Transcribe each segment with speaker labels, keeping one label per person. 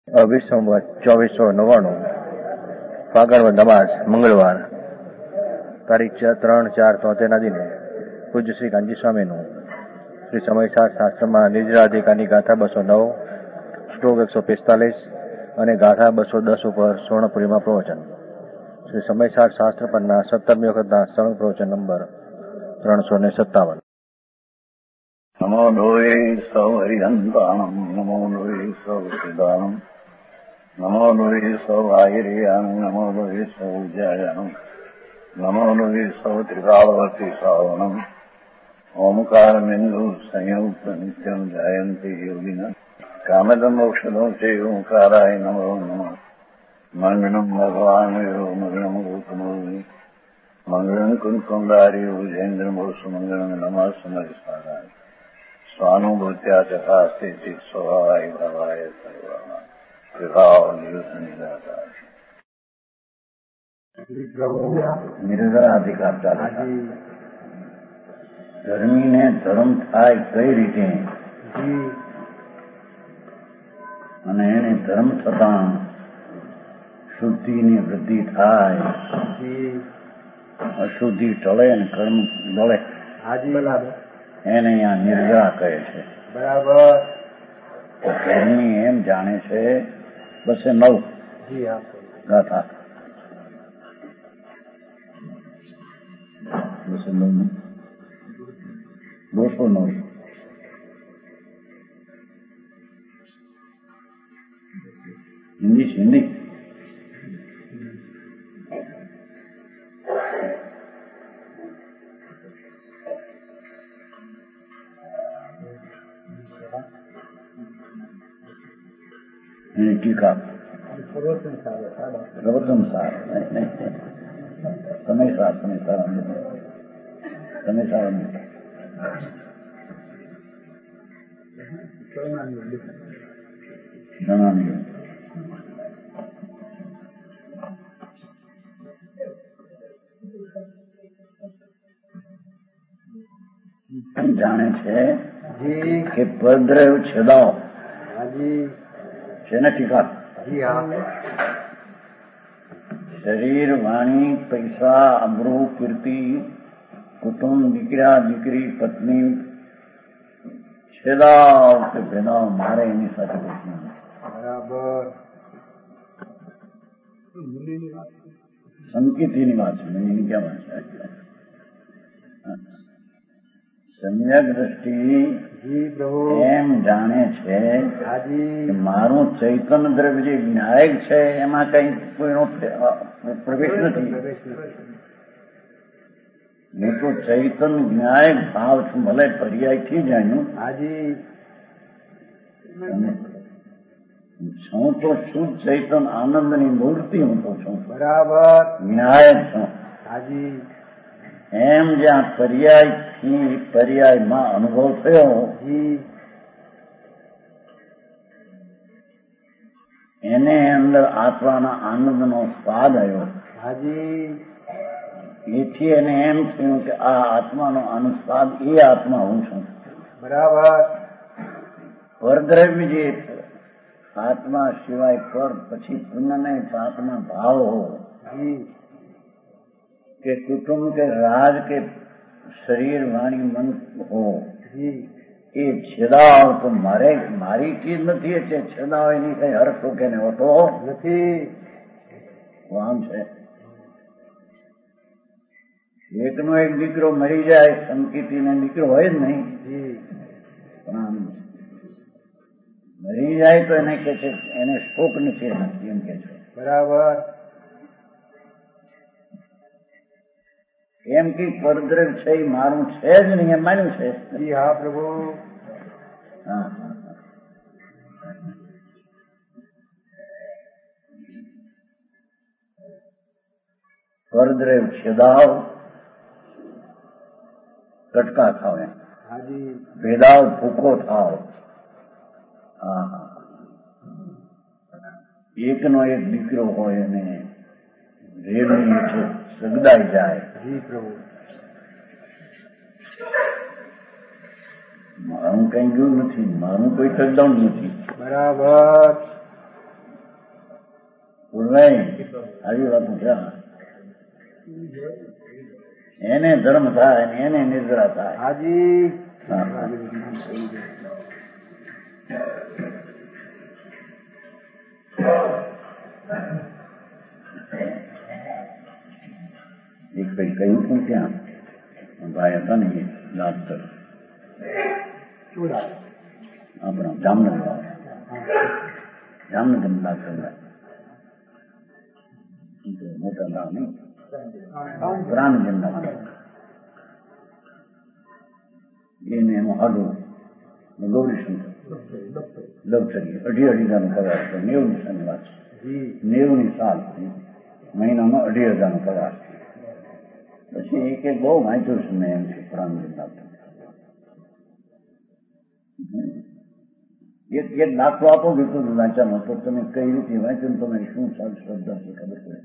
Speaker 1: વિશ્વમાં 2499 ફાગણ નમાઝ મંગળવાર તારીખ 3/4/73 દિને પૂજ્ય શ્રી કાંજી સ્વામીનું શ્રી સમયસાર શાસ્ત્રમાં નિજરાધિકારની ગાથા 209 શ્લોક 145 અને ગાથા 210 ઉપર સ્વર્ણપુરીમાં પ્રવચન. શ્રી સમયસાર શાસ્ત્ર પરના 17મી વખતના સળંગ પ્રવચન નંબર 357.
Speaker 2: નમો લોહે સૌ હરિહંતાણમ નમો લોહે સૌ સિદ્ધાણમ નમો લોહે સૌ આયર્યામ નમો લોહે સૌ જયામ નમો લોહે સૌ ત્રિકાળવતી શ્રાવણમ ઓમકાર બિંદુ સંયુક્ત નિત્યમ જયંતી યોગિન કામદમ મોક્ષદો છે ઓંકારાય નમો નમઃ. મંગળમ ભગવાન મંગળમ ગૌતમોની મંગળમ કુંકુંડારી ભુજેન્દ્ર મોક્ષ મંગળમ નમઃ સમયસારાય સ્વાનુભૂત્યા ચકાસ્તે સ્વભાવાય ભાવાય સર્વમાં નિર્ધરાધિકાર ચાલે. ધર્મીને ધર્મ થાય કઈ રીતે અને એને ધર્મ થતાં શુદ્ધિની વૃદ્ધિ થાય, અશુદ્ધિ ટળે અને કર્મ ડળે, એને અહીંયા નિર્જરા કહે છે. બરાબર. ધર્મી એમ જાણે છે 209 ગાથા 209 હિન્દી ટીકા પ્રવચન સાર સમયસાર જાણે છે કે પરદ્રવ છેદાવ છે ને ટીકા. શરીર, વાણી, પૈસા, અબરૂ, કીર્તિ, કુટુંબ, દીકરા દીકરી, પત્ની છેદાવ કે ભેદાવ મારે એની સાથે બરાબર સંકેતીની વાત છે. એની ક્યાં વાત છે? સમ્યક દ્રષ્ટિ એમ જાણે છે કે મારું ચૈતન્ય દ્રવ્ય જે વિનાયક છે એમાં કઈ કોઈનો પ્રવેશ નથી. હું તો ચૈતન્ય વિનાયક ભાવ છું, ભલે પર્યાયથી જાણ્યું છું તો શુદ્ધ ચૈતન્ય આનંદની મૂર્તિ હું તો છું. બરાબર. વિનાયક છું. એમ જ્યાં પર્યાયથી પર્યાયમાં અનુભવ થયો એને અંદર આત્માના આનંદનો સ્વાદ આવ્યો. એથી એને એમ થયું કે આ આત્માનો આનંદ સ્વાદ એ આત્મા હું છું. બરાબર. પરદ્રવ્ય જે આત્મા સિવાય પર પછી પુણ્યને પાપના ભાવો કે કુટુંબ કે રાજ કે શરીર વાણી મન હો એ છેદાવ તો મારી ચીજ નથી. એટલે છેદાવ એની કઈ હર્ષ કે હોતો નથી. વામ છે. એકનો એક દીકરો મરી જાય, સંકિતીને દીકરો હોય જ નહીં, પણ મરી જાય તો એને કે છે એને શોક નથી એમ કે છે. બરાબર. એમ કે પરદ્રવ છે એ મારું છે જ નહીં એમ માન્યું છે. હા પ્રભુ. હા પરદ્રવ છેદાવ કટકા થાવ, ભેદાવ ભૂખો થાવ. એકનો એક દીકરો હોય અને રેડની સગદાઈ જાય. મારું કઈ ગયું નથી, મારું કોઈ ટકડાઉન નથી. બરાબર. પૂર્વાઈ આવી વાતો છે. એને ધર્મ થાય ને એને નિદ્રા થાય.
Speaker 3: હાજી
Speaker 2: એક ભાઈ કહ્યું હતું ત્યાં ભાઈ હતા ને ડોક્ટર આપણા જામનગર ડોક્ટર મોટા ગામ નહીં પ્રાણજન એને એમાં હાડું ગૌરીશંકર લવચરી 2,500 પગાર હતો. 90 વાત છે. 90 સાલ મહિનામાં 2,500 પગાર. પછી એક બહુ વાંચ્યું છે મેં એમ છે પ્રાણજન એક દાખલો આપો બિલકુલ વાંચવાનો તો તમે કઈ રીતે વાંચ્યું તમારી શું શ્રદ્ધા છે ખબર પડે.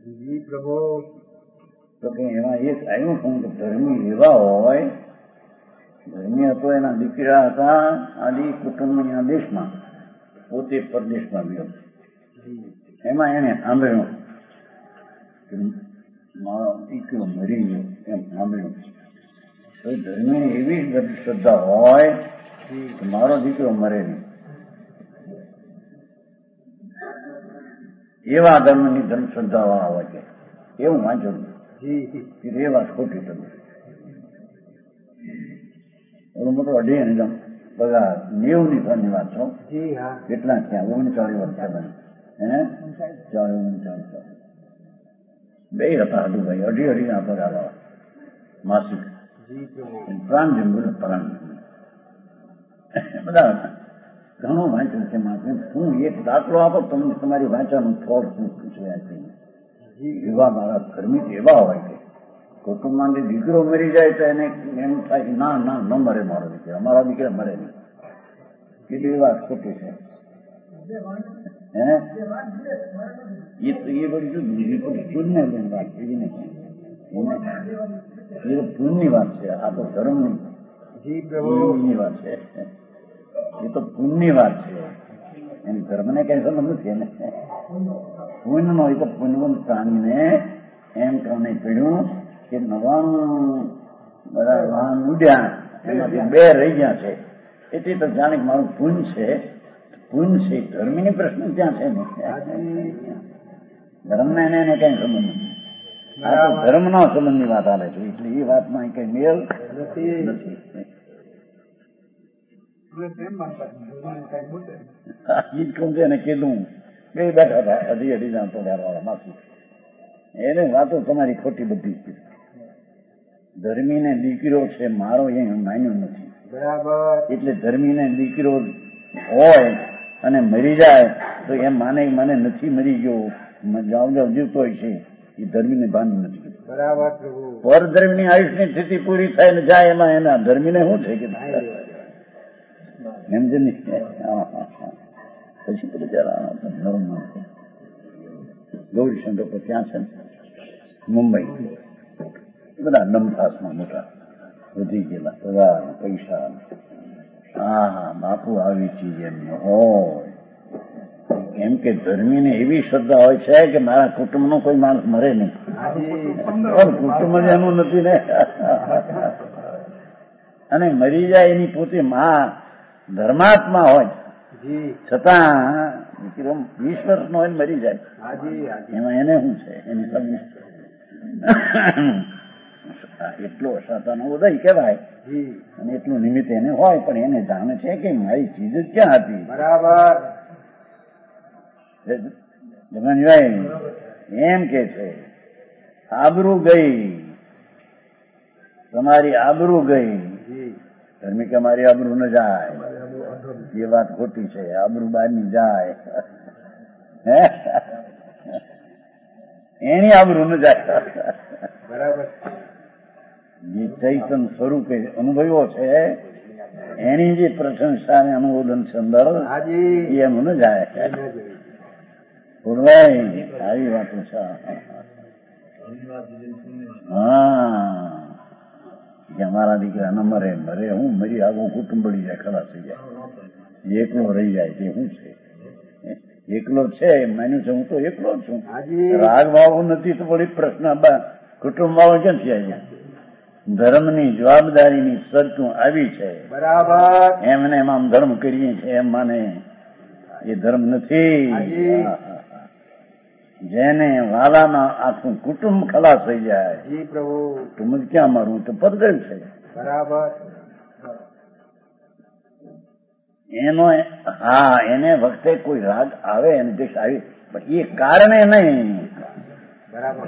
Speaker 2: તો કે એમાં એક આવ્યું પણ કે ધર્મી એવા હોય, ધર્મી હતો એના દીકરા હતા આદિ કુટુંબના દેશમાં, પોતે પરદેશમાં ગયો. એમાં એને સાંભળ્યું કે મારો દીકરો મરી ગયો એમ સાંભળ્યું. તો ધર્મીની એવી શ્રદ્ધા હોય કે મારો દીકરો મરે નહીં. એવા ધર્મની ધર્મ શ્રદ્ધા હોય છે એવું વાંચો એ વાત ખોટી. તમે એનો મોટો 2,500 પગાર 90 વાત છો. કેટલા થયા? 39 વર્ષ હે 40-39 બે હતા હાડુભાઈ. 2,500 પગાર માસિક પ્રાણજન બોલે પ્રાણજન બધા ઘણું વાંચ્યું છે. હું એક દાખલો આપો તમને તમારી વાંચવાનું થોડ શું પૂછવા. એવા મારા ધર્મિક એવા હોય કે કુટુંબમાં દીકરો મરી જાય તો એને એમ થાય ના ના ન મરે મારો દીકરો, અમારા દીકરા મરે નહીં. કેટલી વાત ખોટી છે. હે એ બધી પુણ્ય વાત છે એ પુણ્યની વાત છે. આ તો ધર્મની વાત છે. એ તો પુણ્યની વાત છે. એમ ધર્મને કઈ સંબંધ નથી. એને પુણ્યનો એ તો પુણ્યવંત પ્રાણીને એમ કહને પડ્યું કે 99 બધા વાહન ઉડ્યા એમાંથી 2 રહી ગયા છે એટલે તો જાણે મારું પુણ્ય છે. પુણ્ય છે ધર્મની પ્રશ્ન ત્યાં છે ને. ધર્મને એને કઈ સંબંધ નથી. આ તો ધર્મના સંબંધની વાત આવે છે એટલે એ વાતમાં કઈ મેળ નથી. એને કીધું બે બેઠા હતા 2,500 પગાર વાળા માસી. એને વાતો તમારી ખોટી બધી છે. ધર્મીને દીકરો છે મારો એ માન્યું નથી. બરાબર. એટલે ધર્મીને દીકરો હોય અને મરી જાય તો એમ માને મને નથી મરી ગયો, જાવ જીવતો હોય છે. એ ધર્મીને ભાન નથી. બરાબર. પર ધર્મની આયુષની સ્થિતિ પૂરી થાય ને જાય એમાં એના ધર્મીને શું છે કે એમ છે ને. પછી બધું ગૌરીશંકર તો ત્યાં છે મુંબઈ. બધા નમખાસમાં મોટા વધી ગયેલા પગાર પૈસા. હા બાપુ આવી ચીજ એમ હોય. એમ કે ધર્મીને એવી શ્રદ્ધા હોય છે કે મારા કુટુંબનો કોઈ માણસ મરે નહીં. કુટુંબ જ એનું નથી ને. અને મરી જાય એની પોતે માં ધર્માત્મા હોય છતાં દીકરો 20 વર્ષનો હોય મરી જાય એમાં એને શું છે? એની સમજ એટલો સતાનો ઉદય કહેવાય અને એટલું નિમિત્ત એને હોય પણ એને જાણે છે કે મારી ચીજ જ ક્યાં હતી. બરાબર. એમ કે છે આબરૂ ગઈ, તમારી આબરૂ ગઈ. ધર્મિક અમારી આબરૂ ન જાય એ વાત ખોટી છે. આબરૂ બહારની જાય એની આબરૂ ન જાય. બરાબર. જે ચૈતન સ્વરૂપે અનુભવ્યો છે એની જે પ્રશંસા ને અનુમોદન છે અંદર એ એમ ન જાય. આવી વાતો છે. હા કે અમારા દીકરા ન મરે હું મરી આવું કુટુંબ બળી જાય, ખલાસ થઈ જાય, એકલો રહી જાય તે શું છે? એકલો છે માન્યું છે, હું તો એકલો જ છું. રાગ વાળો નથી તો વળી પ્રશ્ન કુટુંબ વાળો કેમ છે? ધર્મની જવાબદારીની શરતું આવી છે.
Speaker 3: બરાબર.
Speaker 2: એમને એમ આમ ધર્મ કરીએ છીએ એમ માને એ ધર્મ નથી. જેને વાલાના આખું કુટુંબ ખલાસ થઈ જાય,
Speaker 3: જી પ્રભુ,
Speaker 2: કુટુંબ ક્યાં મારું તો પરદેવ છે.
Speaker 3: બરાબર.
Speaker 2: એનો હા એને વખતે કોઈ રાગ આવે એને દેશ આવી, પણ એ કારણે નહીં.
Speaker 3: બરાબર.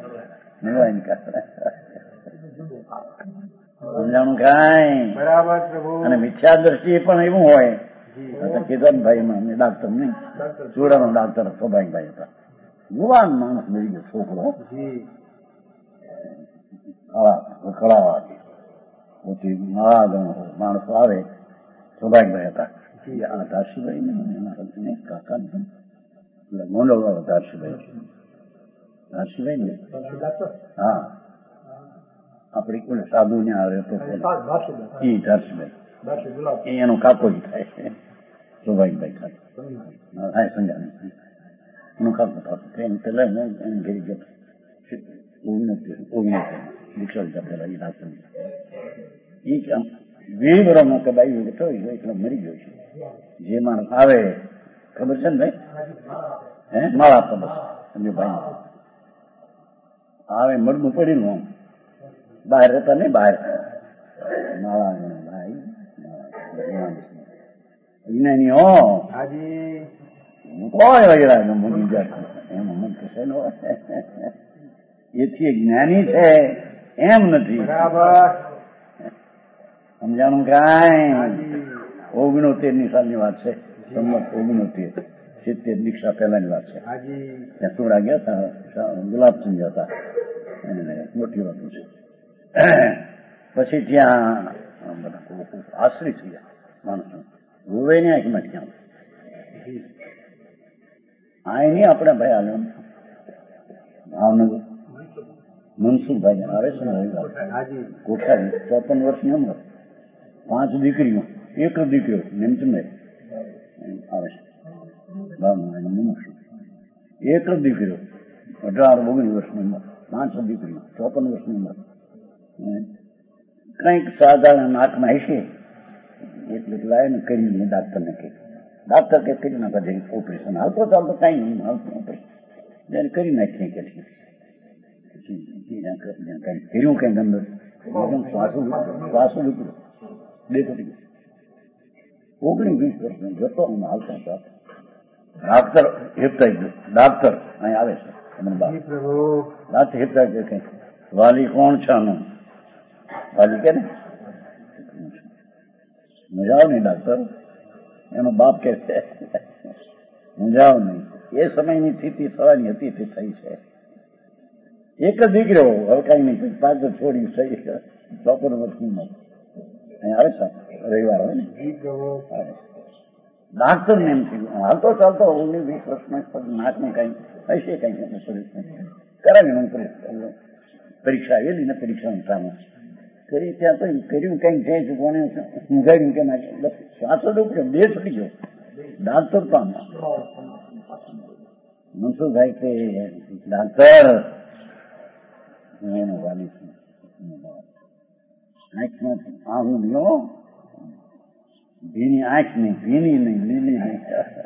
Speaker 2: સમજાણું કાંઈ?
Speaker 3: બરાબર પ્રભુ.
Speaker 2: અને મિથ્યા દ્રષ્ટિએ પણ એવું હોય. કેદારભાઈ ડાક્ટર નહીં, ચોરાનો ડાક્ટર સૌભાગભાઈ હતા. યુવાન માણસ મરી ગયો છોકરો, કળાવાથી પછી માણસો આવે. સૌભાગભાઈ હતા આ ધારસીભાઈ ને કાકા ગોંડલ વાળા ધારસીભાઈ ને હા આપડી કોઈ સાધુ ને આવે તો એ ધારસીભાઈ એનો કાકો જ થાય છે. સૌભાગભાઈ થાય સંજ્ઞા એનો કાકો થતો પેલા એને ઘેરી ગયો દીક્ષા લીધા પેલા એ ડાક્ટર એ કામ 20 વર્ષનો કદાઈ તો એટલે મરી ગયો છે. જે માણસ આવે ખબર છે ને ભાઈ, હે માળા ખબર છે ભાઈ આવે મળવું પડેલું આમ બહાર રહેતા નહીં, બહાર માળા ભાઈ વિજ્ઞાની હો કોઈ વગેરે મૂકી જાય એમ મન કશે ન હોય. એથી જ્ઞાની છે એમ નથી. સમજાણું કાંઈ? 69 સાલની વાત છે, સંમત 69, 70 દીક્ષા પહેલાની વાત છે. ત્યાં સોડા ગયા હતા, ગુલાબસિંહ હતા, મોટી વાત છે. પછી ત્યાં આશ્રિત થઈ ગયા માણસો, રોવે ને આંખમાં ક્યાં આ નહીં આપણે ભાઈ આલો ભાવનગર મનસુખભાઈ આવે છે ને કોઠારી 54 વર્ષની ઉંમર, 5 દીકરીઓ, એક જ દીકરીઓ નેમચંદ આવે છે ભાવનગર મનુષ્ય, એક જ દીકરીઓ 18-19 વર્ષની ઉંમર, 5 દીકરીઓ 54 વર્ષની ઉંમર. કંઈક સાધારણ નાકમાં હશે એટલે લાઈને કરીને ડાક્ટરને કહે, ડાક્ટર કે કરી નાખે ઓપરેશન, હાલતો ચાલતો કઈ નહીં હાલતું ઓપરેશન કરી નાખીએ કે કર્યું કઈ અંદર શ્વાસો નીકળ્યો 19-20 વર્ષનો જતો હું હાલતો ચાલતો. ડાક્ટર હિપતાઈ ગયો, ડાક્ટર અહીં આવે છે ડાક્ટર હિપતાઈ કઈ વાલી કોણ છે આનું? વાલી કે ને મજાવ નહીં ડાક્ટર, એનો બાપ કે છે મજાવ નહીં. એ સમયની સ્થિતિ સવાની હતી તે થઈ છે. એક જ દીકરો હલકાઈ નહીં, 5 છોડી થઈ 54 વર્ષની અહીં આવે છે રવિવાર હોય ને ડાક્ટર ને એમ થયું હાલતો ચાલતો 19-20 વર્ષમાં નાકને કઈ હશે કઈ કરાવી પરીક્ષા આવેલી ને પરીક્ષાની સામે કરી ત્યાં તો કર્યું કઈ છે કોને ઊંઘાડ્યું કે ના શ્વાસો ડૂબ્યો 2 છૂટી ગયો ડાક્ટર પામ મનસુખભાઈ કે ડાક્ટર એનો વાલી આંખમાં આવું નહીં, ભીની આંખ નહીં, ભીની નહીં, લીલી નહીં.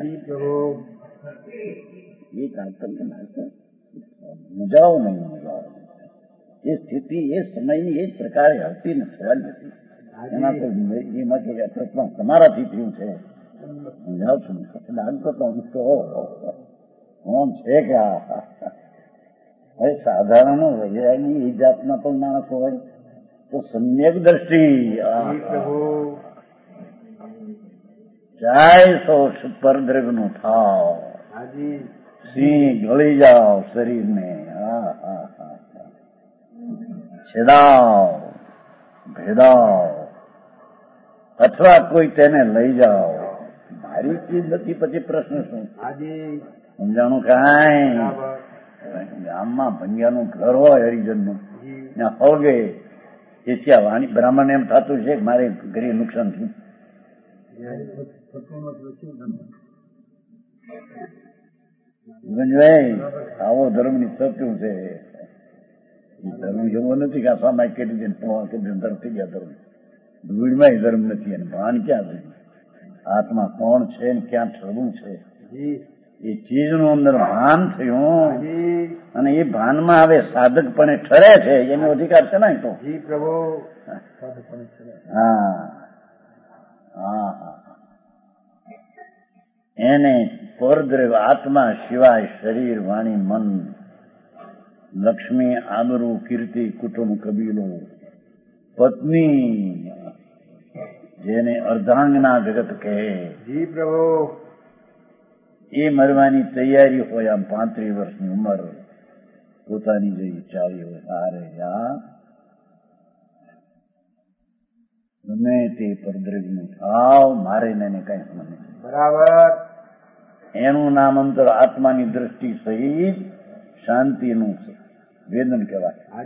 Speaker 2: એ ડાક્ટર મજાઓ નહીં, મજાઓ એ સ્થિતિ એ સમયની એ જ પ્રકારે હતી ને થવાની હતી. એના તો એમાંથી પ્રશ્ન તમારાથી થયું છે. સમજાવ છું ડાક્ટર તો કોણ છે કે હવે સાધારણ વૈરાગી એ જાતના પણ માણસ હોય તો સમ્યક દ્રષ્ટિ જાય સો પરદ્રગ નું થાવ સિંહ ગળી જાઓ શરીરને છેદાવ ભેદાવ અથવા કોઈ તેને લઈ જાઓ. મારી ચીજ નથી પછી પ્રશ્ન શું? સમજાણું કાંઈ? ગામમાં ભંગિયાનું ઘર હોય હરિજનનું ત્યાં હોગે એ ત્યાં વાણી બ્રાહ્મણ એમ થતું છે કે મારે ઘરે નુકસાન થયું ગંજભાઈ આવો ધર્મની સત્યું છે. ધર્મ એવો નથી કે આ સામાય કેટલી દે ધર્મ થઈ ગયા. ધર્મ ધૂળમાં ધર્મ નથી અને ભાન ક્યાં છે? આત્મા કોણ છે ને ક્યાં ઠરવું છે એ ચીજનું અંદર ભાન થયું અને એ ભાનમાં હવે સાધકપણે ઠરે છે એનો અધિકાર છે ને તો. હા હા એને પરદ્રવ આત્મા સિવાય શરીર વાણી મન લક્ષ્મી આબરૂ કીર્તિ કુટુંબ કબીલો પત્ની જેને અર્ધાંગના જગત કહે એ મરવાની તૈયારી હોય. આમ 35 વર્ષની ઉંમર પોતાની જેવી ચાલી હોય હારે ગમે તે પરદ્રવ્યનું થાવ મારે એને કઈ સમજ
Speaker 3: બરાબર.
Speaker 2: એનું નામ અંતર આત્માની દ્રષ્ટિ સહિત શાંતિનું વેદન કહેવાય.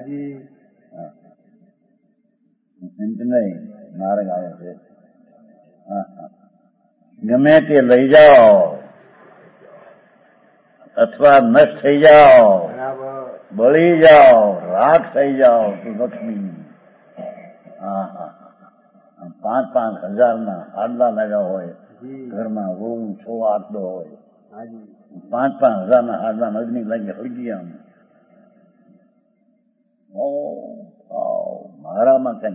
Speaker 2: નહીં માર્ગ આવે છે. ગમે તે લઈ જાઓ અથવા નષ્ટ થઈ જાઓ બળી જાઓ રાખ થઈ જાઓ તો લક્ષ્મી. 5,000 હાડલા લાગ્યા હોય ઘરમાં વહુ 6-8 હોય 5,000 હાડલા અગ્નિ લાગી હળગી આમ મારામાં કઈ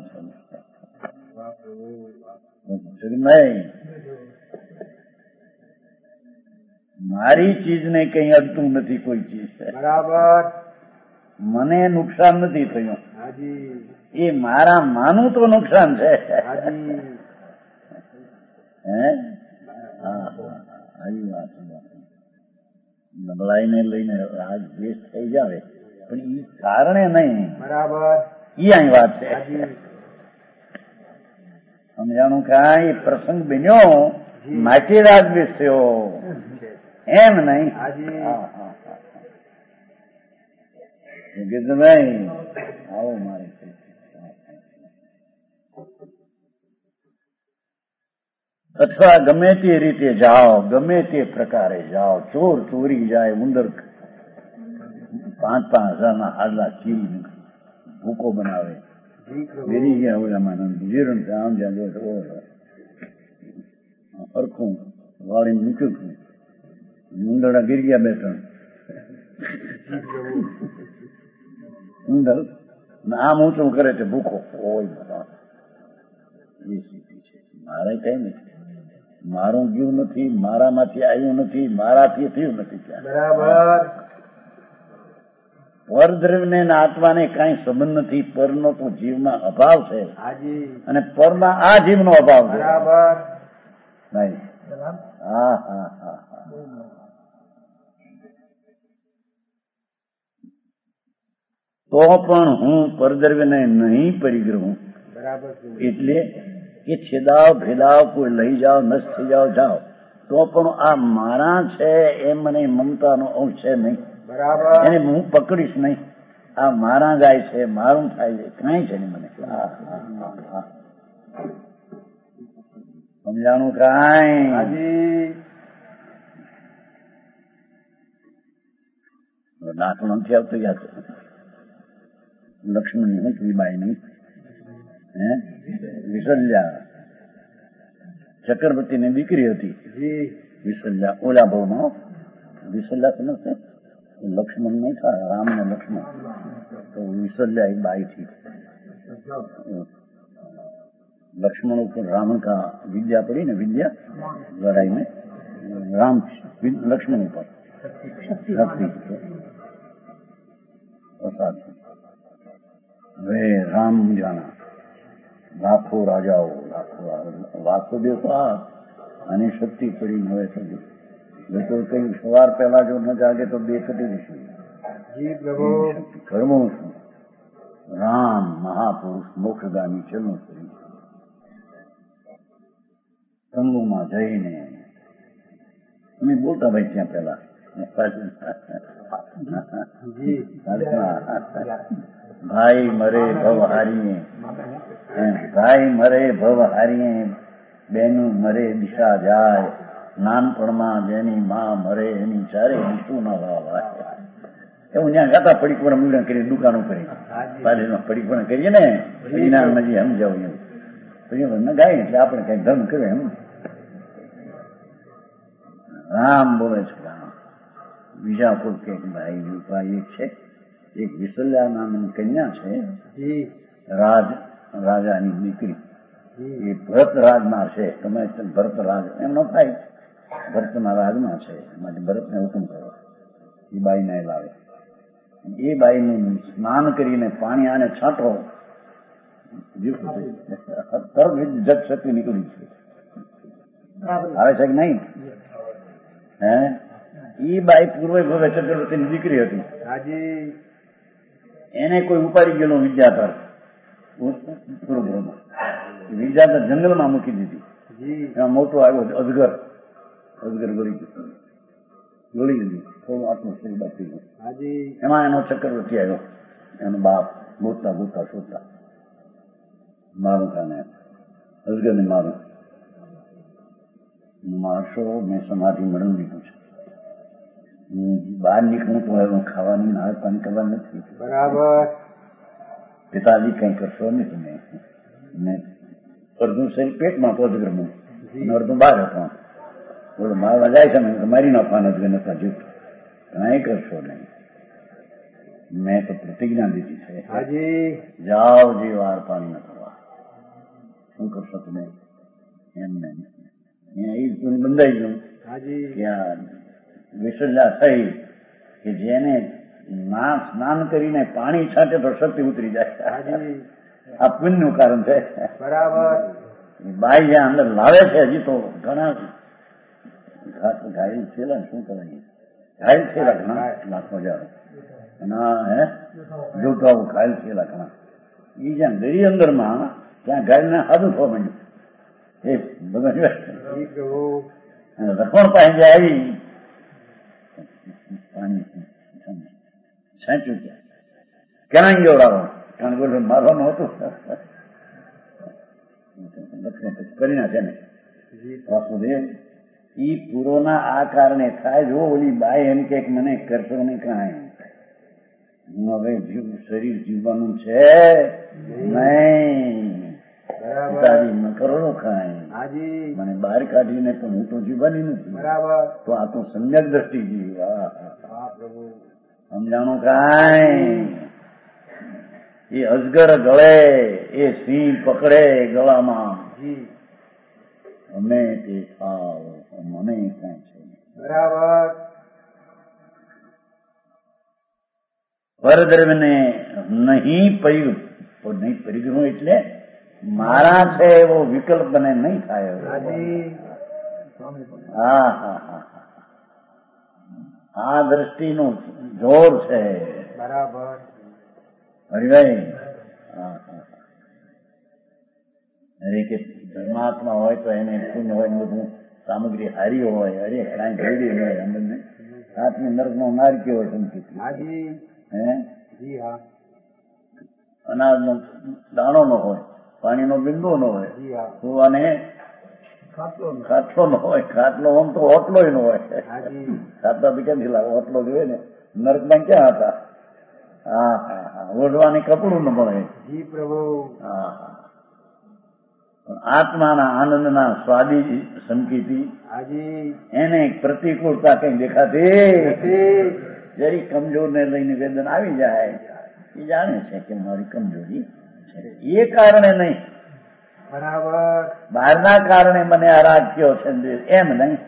Speaker 2: સમજ મારી ચીજને કઈ અડતું નથી કોઈ ચીજ
Speaker 3: બરાબર.
Speaker 2: મને નુકસાન નથી થયું એ મારા માનું તો નુકસાન છે. આવી વાત નબળાઈને લઈને રાગ દ્વેષ થઈ જાય પણ એ કારણે નહીં.
Speaker 3: બરાબર.
Speaker 2: ઈ અહીં વાત છે. સમજાણું કે એ પ્રસંગ બન્યો માટે રાગ દ્વેષ થયો એમ નહીં. કીધું નહીં આવો મારે અથવા ગમે તે રીતે જાઓ ગમે તે પ્રકારે જાઓ ચોર ચોરી જાય ઉંદર 5,000 હાડલા ચીરી ભૂકો બનાવે વેરી ગયા ઓલામાં જીરણ આમ જ્યાં અરખું વાળીને મૂક્યું ઉંદરડા ગીરી ગયા 2-3 ઉંદર આમ ઊંચું કરે છે ભૂખો હોય. એ સ્થિતિ છે. મારે કઈ નથી મારું ગયું નથી મારામાંથી આવ્યું નથી મારાથી થયું નથી.
Speaker 3: બરાબર.
Speaker 2: પરદ્રવ્યને આત્માને કઈ સંબંધ નથી. પરનો તો જીવમાં અભાવ છે અને પરના આ જીવનો અભાવ છે.
Speaker 3: બરાબર.
Speaker 2: નહીં. હા હા હા તો પણ હું પરદ્રવ્યને નહીં પરિગ્રહું.
Speaker 3: બરાબર.
Speaker 2: એટલે કે છેદાવ ભેદાવ કોઈ લઈ જાઓ નષ્ટ થઈ જાઓ તો પણ આ મારા છે એ મને મમતાનો અંશ છે નહીં.
Speaker 3: બરાબર.
Speaker 2: એને હું પકડીશ નહીં. આ મારા જાય છે મારું થાય છે કઈ છે નહીં મને. સમજાણું કાંઈ દાખલો નથી આવતો યાદ લક્ષ્મણની હું બાઈ નહીં વિસલ્યા ચક્રવર્તીની દીકરી હતી વિસલ્યા ઓલા ભાવમાં વિસલ્યા સમજ છે લક્ષ્મણ નહીં થાય રામ ને લક્ષ્મણ તો વિસલ્યા एक बाई थी लक्ष्मण ऊपर रावण का विद्या पड़ी ना विद्या लड़ाई में राम लक्ष्मण ऊपर शक्ति वे राम जाना लाखों राजाओ वासुदेव અને શક્તિ પડી ન હોય તો લોકો કઈ સવાર પહેલા જો ન જાગે તો બેખટી જશે. કર્મો શું રામ મહાપુરુષ મોક્ષગામી ચલો કરી તંબુમાં જઈને અમે બોલતા ભાઈ ત્યાં પેલા ભાઈ મરે ભવ હારીએ ભાઈ મરે ભવ હારીએ બેનું મરે દિશા જાય નાનપણમાં જેની માં મરે એની ચારે શું ના વાવાય. એવું ત્યાં ગાતા પડીપણ મૂળ કરી દુકાનો કરી પાછળમાં પડીપણ કરીએ ને પરિણામ હજી સમજાવું એવું પછી ગાય એટલે આપણે કઈ ધર્મ કર્યો એમ. રામ બોલે છે રામ. બીજાપુર કે ભાઈ રૂપાઈ એક છે, એક વિસલ્યા નામની કન્યા છે, રાજાની દીકરી. એ ભરત રાજમાં છે. તમે ભરત રાજ એમનો થાય ભરતના રાજમાં છે. માટે ભરતને હુકમ કરો એ બાઈને લાવે. એ બાઈનું સ્નાન કરીને પાણી આને છાંટો જગ શક્તિ નીકળી છે. આવે છે કે નહીં? હે એ બાઈ પૂર્વે ભવે ચક્રવર્તીની દીકરી હતી. એને કોઈ ઉપાડી ગયેલો વિદ્યાધર પૂર્વમાં. વિદ્યાધર જંગલમાં મૂકી દીધી. એમાં મોટો આવ્યો અજગર ગળી દીધી. થોડું આત્મ શરીર બાકી ગયું. એમાં એનો ચક્રવર્તી આવ્યો. એનો બાપ ગોતતા શોધતા મારું કાને અજગરને મારશો. મેં સમાધિ મળવી લીધું છે. બહાર નીકળું તો હવે ખાવાની હાલ પાણી કરવા નથી.
Speaker 3: બરાબર.
Speaker 2: પિતાજી કઈ કરશો નહીં તમે. મેં અડધું શરીર પેટમાં તો અજગરનું અડધું બહાર હતો. બોલો મારવા જાય છે ને મારી નાખવાના અજગર નતા જૂઠ કઈ કરશો નહીં. મેં તો પ્રતિજ્ઞા દીધી છે જાઓ જે વાર પાણી ન કરવા. શું કરશો તમે? એમ નહીં બંધાઈ ગયું ત્યાં વિસર્જા થઈ કે જેને સ્નાન કરીને પાણી છાંટે તો શક્તિ ઉતરી જાય. આ પુણ્યનું કારણ છે.
Speaker 3: બરાબર.
Speaker 2: બાઈ જ્યાં અંદર લાવે છે હજી તો ઘણા ઘાયલ થયેલા ને શું કરાય ઘાયલ થયેલા ઘણા લાખો હજાર એના જોટાઓ ઘાયલ થયેલા ઘણા. એ જ્યાં દરી અંદરમાં ત્યાં ઘાયલને સાદું થવા માંડ્યું. એ બધા રખોણ પાસે આવી પાણી છાંચ્યું છે. કેના ગયો કારણ કે મારવાનું હતું કરી નાખે ને વાસુદેવ. ઈ પૂરોના આ કારણે થાય. જો ઓલી બાઈ એમ કે મને કરશો નહીં કાંઈ. હું હવે શરીર જીવવાનું છે નહીં. ન કરો કાંઈ. મને બહાર કાઢીને પણ હું તો જીવવાની નથી. તો આ તો સમ્યક દ્રષ્ટિ જીવ. સમજાણું કાંઈ. એ અજગર ગળે એ સિંહ પકડે ગળામાં અમે તે ખાવ મને કઈ છે.
Speaker 3: બરાબર.
Speaker 2: પરદ્રવ્યને નહીં પરિગ્રહ એટલે મારા છે એવો વિકલ્પ મને નહીં થાય. આ દ્રષ્ટિનું જોર છે.
Speaker 3: બરાબર.
Speaker 2: હરિભાઈ અરે કે ધર્માત્મા હોય તો એને પુણ્ય હોય બધું સામગ્રી હારી હોય. અરે કાંઈ જોડી હોય અમને આત્મી નર્ક નો નારક્યો હોય સંકેત. અનાજનો દાણો ન હોય, પાણીનો બિંદુ ન હોય, સુવાને ખાટલો ન હોય. ખાટલો આમ તો ઓટલો ન હોય. ખાટલા બી ક્યાંથી લાવે? ઓટલો જોઈએ ને. નર્કમાં ક્યાં હતા? ઓઢવાની કપડું ન મળે. આત્માના આનંદના સ્વાદી સંકેતી એને પ્રતિકૂળતા કઈ દેખાતી. જરી કમજોર ને લઈને વેદન આવી જાય એ જાણે છે કે મારી કમજોરી છે. એ કારણે નહીં.
Speaker 3: બરાબર.
Speaker 2: બહારના કારણે મને અરાગ્યો છે એમ નહીં.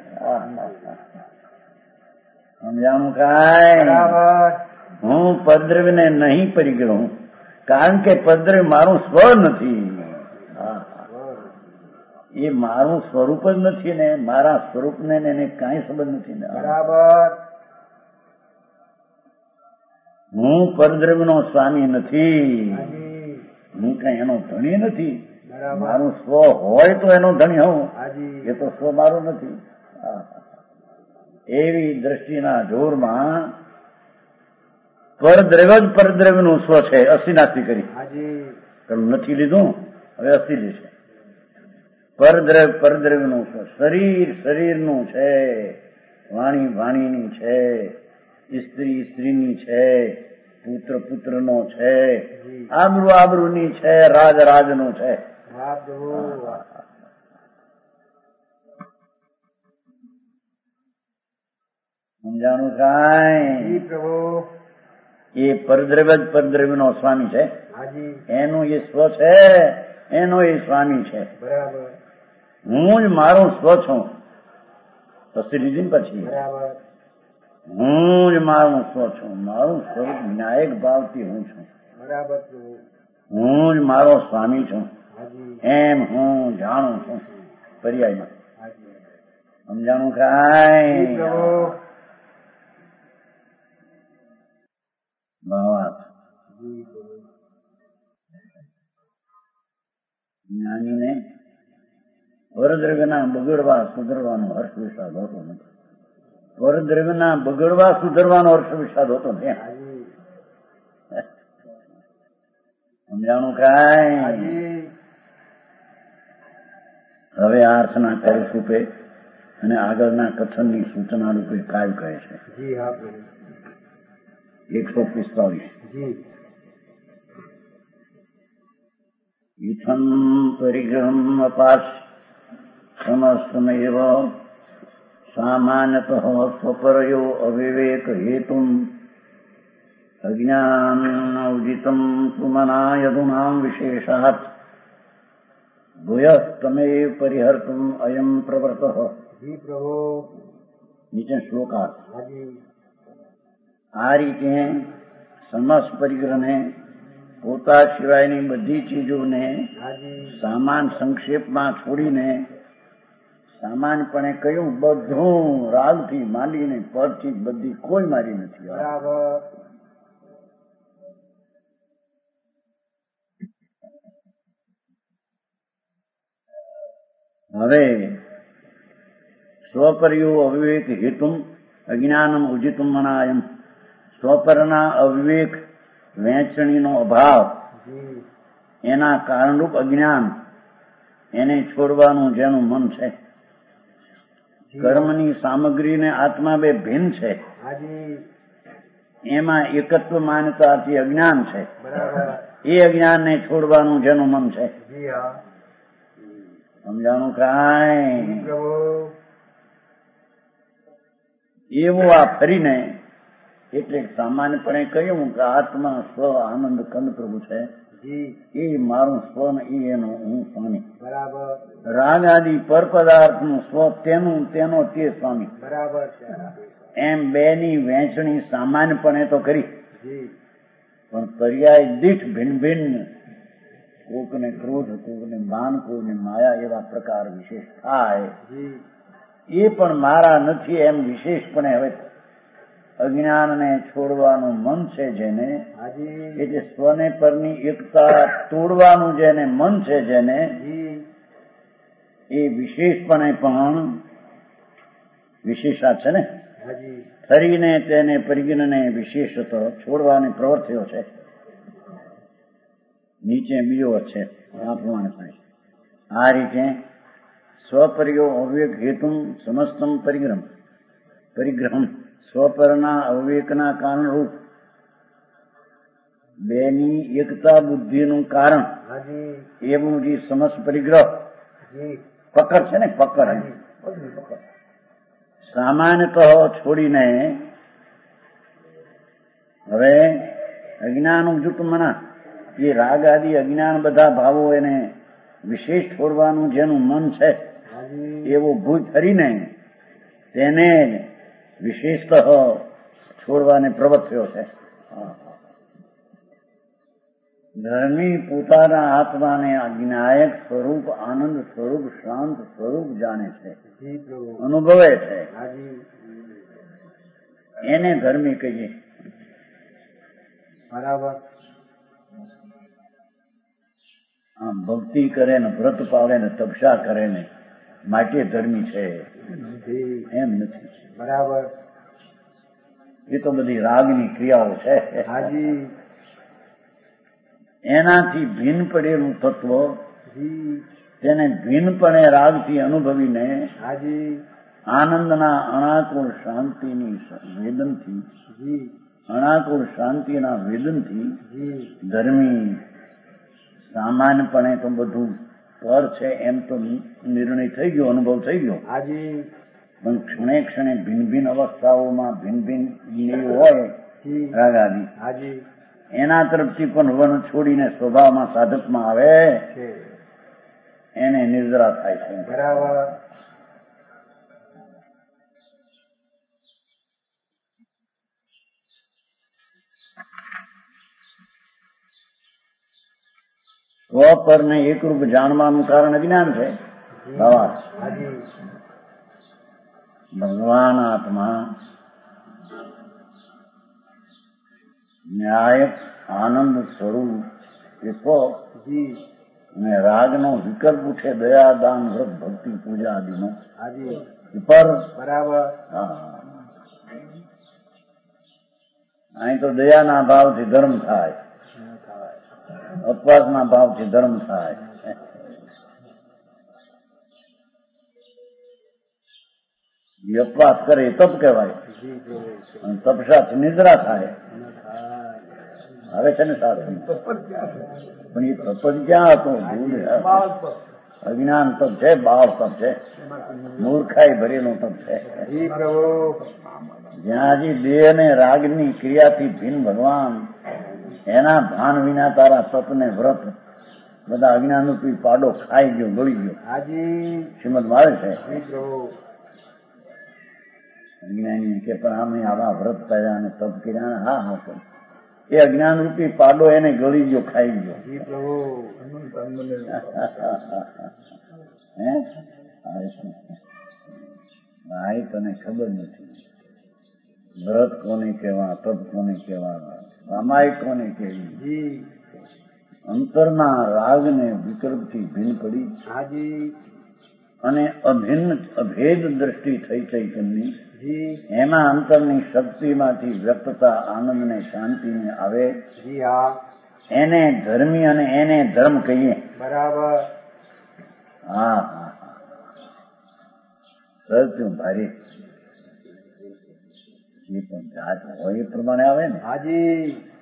Speaker 2: સમજાણું કાંઈ. હું પદ્રવ્યને નહીં પરિગ્રહું કારણ કે પદ્રવ્ય મારું સ્વ નથી. એ મારું સ્વરૂપ જ નથી ને મારા સ્વરૂપને એને કાંઈ સંબંધ નથી ને.
Speaker 3: બરાબર.
Speaker 2: હું પરદ્રવ્યનો સ્વામી નથી. હું કઈ એનો ધણી નથી. મારું સ્વ હોય તો એનો ધણી હોઉં. એ તો સ્વ મારું નથી. એવી દ્રષ્ટિના જોરમાં પરદ્રવ્ય જ પરદ્રવ્યનું સ્વ છે. અસ્થિનાસ્તિ કરી નથી લીધું, હવે અસ્થિ લેશે. પરદ્રવ્ય પરદ્રવ્યનું છે, શરીર શરીરનું છે, વાણી વાણીની છે, સ્ત્રી સ્ત્રીની છે, પુત્ર પુત્રનો છે, આબરૂ આબરૂની છે, રાજ રાજનું છે. સમજાણું કાંઈ? એ પરદ્રવ્ય જ પરદ્રવ્યનો સ્વામી છે. એનું એ સ્વ છે, એનો એ સ્વામી છે. હું જ મારું સ્વ છું. પછી લીધી ને પછી હું જ મારું સ્વ છું. મારું સ્વરૂપ ન્યાયિક ભાવથી હું છું. હું જ મારો સ્વામી છું એમ હું જાણું છું. પર્યાયમાં સમજાણું કાંઈ? ભાવાર્થ જ્ઞાનીને પરદ્રવ્યના બગડવા સુધરવાનો હર્ષ વિષાદ હોતો નથી. પરદ્રવ્યના બગડવા સુધરવાનો હર્ષ વિષાદ હોતો નથી. સમજાણું કાંઈ? હવે આ અર્થના કાર્ય રૂપે અને આગળના કથનની સૂચના રૂપે કાય કહે છે. 145 ઇથમ પરિગ્રહમ અપાસ સમસ્તમેવ સામાન્યતઃ સ્વપરયો અવિવેક હેતુમ અજ્ઞાનૌજિતમ તુમના યદુનામ વિશેષાત ભૂયઃ તમેવ પરિહર્તુમ અયમ પ્રવૃત્તઃ. નીચે શ્લોકાર્થ. આ રીતે સમસ્ત પરિગ્રહને પોતા સિવાયની બધી ચીજોને સામાન સંક્ષેપમાં છોડીને સામાન્યપણે કહ્યું બધું રાગથી માંડીને પદથી બધી કોઈ મારી નથી. હવે સ્વપર્યો અવિવેક હેતુમ અજ્ઞાનમ ઉજિતુમ મનાયમ. સ્વપરના અવિવેક વહેંચણીનો અભાવ એના કારણરૂપ અજ્ઞાન એને છોડવાનું જેનું મન છે. કર્મની સામગ્રીને આત્મા બે ભિન્ન છે એમાં એકત્વ માન્યતાથી અજ્ઞાન છે. એ અજ્ઞાનને છોડવાનું જેનું મન છે. સમજાણું કાંઈ? એવું આ ફરીને એટલે સામાન્યપણે કહ્યું કે આત્મા સ્વ આનંદ કંદ પ્રભુ છે. એ મારું સ્વ ને એ એનો હું સ્વામી. રાગ આદિ પર પદાર્થનું સ્વ તેનું તેનો તે સ્વામી. એમ બેની વહેંચણી સામાન્યપણે તો કરી પણ પર્યાય દીઠ ભિન્ન ભિન્ન કોકને ક્રોધ, કોકને માન, કોકને માયા એવા પ્રકાર વિશેષ થાય. એ પણ મારા નથી એમ વિશેષપણે હવે અજ્ઞાનને છોડવાનું મન છે જેને, એટલે સ્વને પરની એકતા તોડવાનું જેને મન છે જેને, એ વિશેષપણે પણ વિશેષા છે ને ફરીને તેને પરિજ્ઞને વિશેષત છોડવાની પ્રવૃત્તિઓ છે. નીચે બીજો છે આ પ્રમાણે થાય. આ રીતે સ્વપર્યો અવિવેક હેતુ સમસ્તમ પરિગ્રહમ સ્વપરના અવિવેકના કારણરૂપ બેની એકતા બુદ્ધિનું કારણ એવું જે સમસ્ત પરિગ્રહ પકડ છે ને, પકડ સામાન્યતઃ છોડીને હવે અજ્ઞાન જૂટ મના એ રાગ આદિ અજ્ઞાન બધા ભાવો એને વિશેષ છોડવાનું જેનું મન છે એવો ભૂત ફરીને તેને વિશેષતઃ છોડવાને પ્રવૃત્તિઓ છે. ધર્મી પોતાના આત્માને અજ્ઞાયક સ્વરૂપ, આનંદ સ્વરૂપ, શાંત સ્વરૂપ જાણે છે, અનુભવે છે. એને ધર્મી કહીએ.
Speaker 3: બરાબર.
Speaker 2: આમ ભક્તિ કરે ને વ્રત પાળે ને તપસ્યા કરે ને માટે ધર્મી છે એમ નથી.
Speaker 3: બરાબર.
Speaker 2: એ તો બધી રાગની ક્રિયાઓ છે. એનાથી ભિન્ન પડેલું તત્વ તેને ભિન્નપણે રાગથી અનુભવીને
Speaker 3: હાજી
Speaker 2: આનંદના અણાકુળ શાંતિની વેદનથી
Speaker 3: જી
Speaker 2: અણાકુળ શાંતિના વેદનથી
Speaker 3: જી
Speaker 2: ધર્મી સામાન્યપણે તો બધું પર છે એમ તો નિર્ણય થઈ ગયો, અનુભવ થઈ ગયો.
Speaker 3: હાજી
Speaker 2: પણ ક્ષણે ક્ષણે ભિન્ન ભિન્ન અવસ્થાઓમાં ભિન્ન ભિન્ન હોય
Speaker 3: જી
Speaker 2: રાગાદી,
Speaker 3: હાજી
Speaker 2: એના તરફથી પણ વન છોડીને સ્વભાવમાં સાધકમાં આવે
Speaker 3: છે
Speaker 2: એને નિર્જરા થાય છે.
Speaker 3: બરાબર
Speaker 2: સ્વપરને એકરૂપ જાણવાનું કારણ અજ્ઞાન છે. ભાવાર્થ
Speaker 3: હાજી
Speaker 2: ભગવાન આત્મા ન્યાય આનંદ સ્વરૂપ એકો
Speaker 3: જી
Speaker 2: અને રાગનો વિકલ્પ ઉઠે દયા દાન વ્રત ભક્તિ પૂજા આદિનો
Speaker 3: હાજી
Speaker 2: પર
Speaker 3: બરાબર
Speaker 2: અહીં તો દયાના ભાવથી ધર્મ થાય, અપવાસના ભાવથી ધર્મ થાય. એ અપવાસ કરે એ તપ કહેવાય
Speaker 3: જી
Speaker 2: અને તપસાથી નિદ્રા થાય. હવે છે ને સાધન પણ એ તપ જ ક્યાં હતો? અજ્ઞાન તપ છે, બાળ તપ છે, મૂર્ખાઈ ભરેલું તપ છે.
Speaker 3: જી પ્રભુ
Speaker 2: જ્યાં હજી દેહ ને રાગની ક્રિયાથી ભિન્ન ભગવાન એના ભાન વિના તારા તપને વ્રત બધા અજ્ઞાન રૂપી પાડો ખાઈ ગયો, ગળી ગયો.
Speaker 3: હાજી
Speaker 2: શ્રીમદ મારે છે
Speaker 3: જી પ્રભુ
Speaker 2: અજ્ઞાની કે પણ આમે આવા વ્રત કર્યા અને તપ કર્યા. હા હા સર એ અજ્ઞાન રૂપી પાડો એને ગળી ગયો, ખાઈ ગયો.
Speaker 3: જી પ્રભુ
Speaker 2: હે ભાઈ તને ખબર નથી વ્રત કોને કહેવા, તપ કોને કહેવા, રામાય કોને કહેવી.
Speaker 3: જી
Speaker 2: અંતરના રાગને વિકલ્પથી ભિન્ન પડી
Speaker 3: હાજી
Speaker 2: અને અભિન્ન અભેદ દ્રષ્ટિ થઈ ચૈતન્યની
Speaker 3: જી
Speaker 2: એમાં અંતરની શક્તિમાંથી વ્યક્તતા આનંદને શાંતિને આવે
Speaker 3: જી હા
Speaker 2: એને ધર્મી અને એને ધર્મ કહીએ.
Speaker 3: બરાબર
Speaker 2: હા હા સત્યું ભારે એ પણ જાત હોય એ પ્રમાણે આવે ને.
Speaker 3: હાજી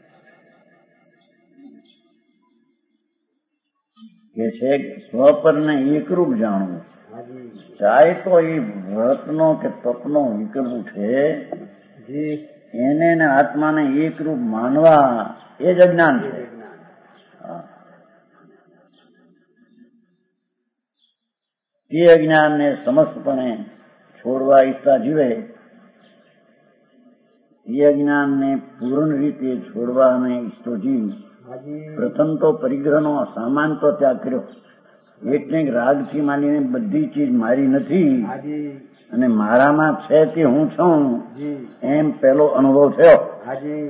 Speaker 2: કે છે સ્વપરને એકરૂપ જાણવું.
Speaker 3: હાજી
Speaker 2: ચાહે તો એ વ્રતનો કે તપનો વિકલ્પ છે
Speaker 3: જી
Speaker 2: એને ને આત્માને એકરૂપ માનવા એ જ અજ્ઞાન છે. એ અજ્ઞાનને સમસ્તપણે છોડવા ઈચ્છતા જીવે એ અજ્ઞાનને પૂર્ણ રીતે છોડવાને ઈચ્છતો જીવ
Speaker 3: હાજી
Speaker 2: પ્રથમ તો પરિગ્રહનો સામાન તો ત્યાગ કર્યો. એકને રાગથી માનીને બધી ચીજ મારી નથી
Speaker 3: હાજી
Speaker 2: અને મારામાં છે તે હું છું
Speaker 3: જી
Speaker 2: એમ પહેલો અનુભવ થયો.
Speaker 3: હાજી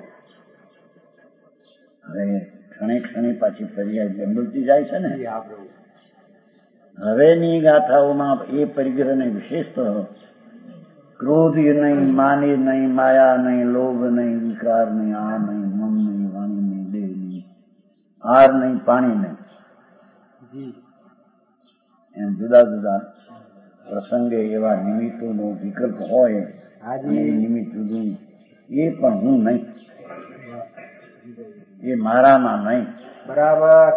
Speaker 2: હવે ક્ષણે ક્ષણે પાછી ફરિયાદ બદલતી જાય છે ને.
Speaker 3: જી હા પ્રભુ
Speaker 2: હવેની ગાથાઓમાં એ પરિગ્રહને વિશેષત ક્રોધ નહીં, માની નહીં, માયા નહીં, લોભ નહીં, વિકાર નહીં, આ નહીં, મન નહીં, વાણી નહીં, દેહ નહીં, આહાર નહીં, પાણી નહીં,
Speaker 3: જી
Speaker 2: એમ જુદા જુદા પ્રસંગે એવા નિમિત્તોનો વિકલ્પ હોય અને
Speaker 3: હાજી
Speaker 2: એ નિમિત્ત જુદું એ પણ હું નહીં, એ મારામાં નહીં.
Speaker 3: બરાબર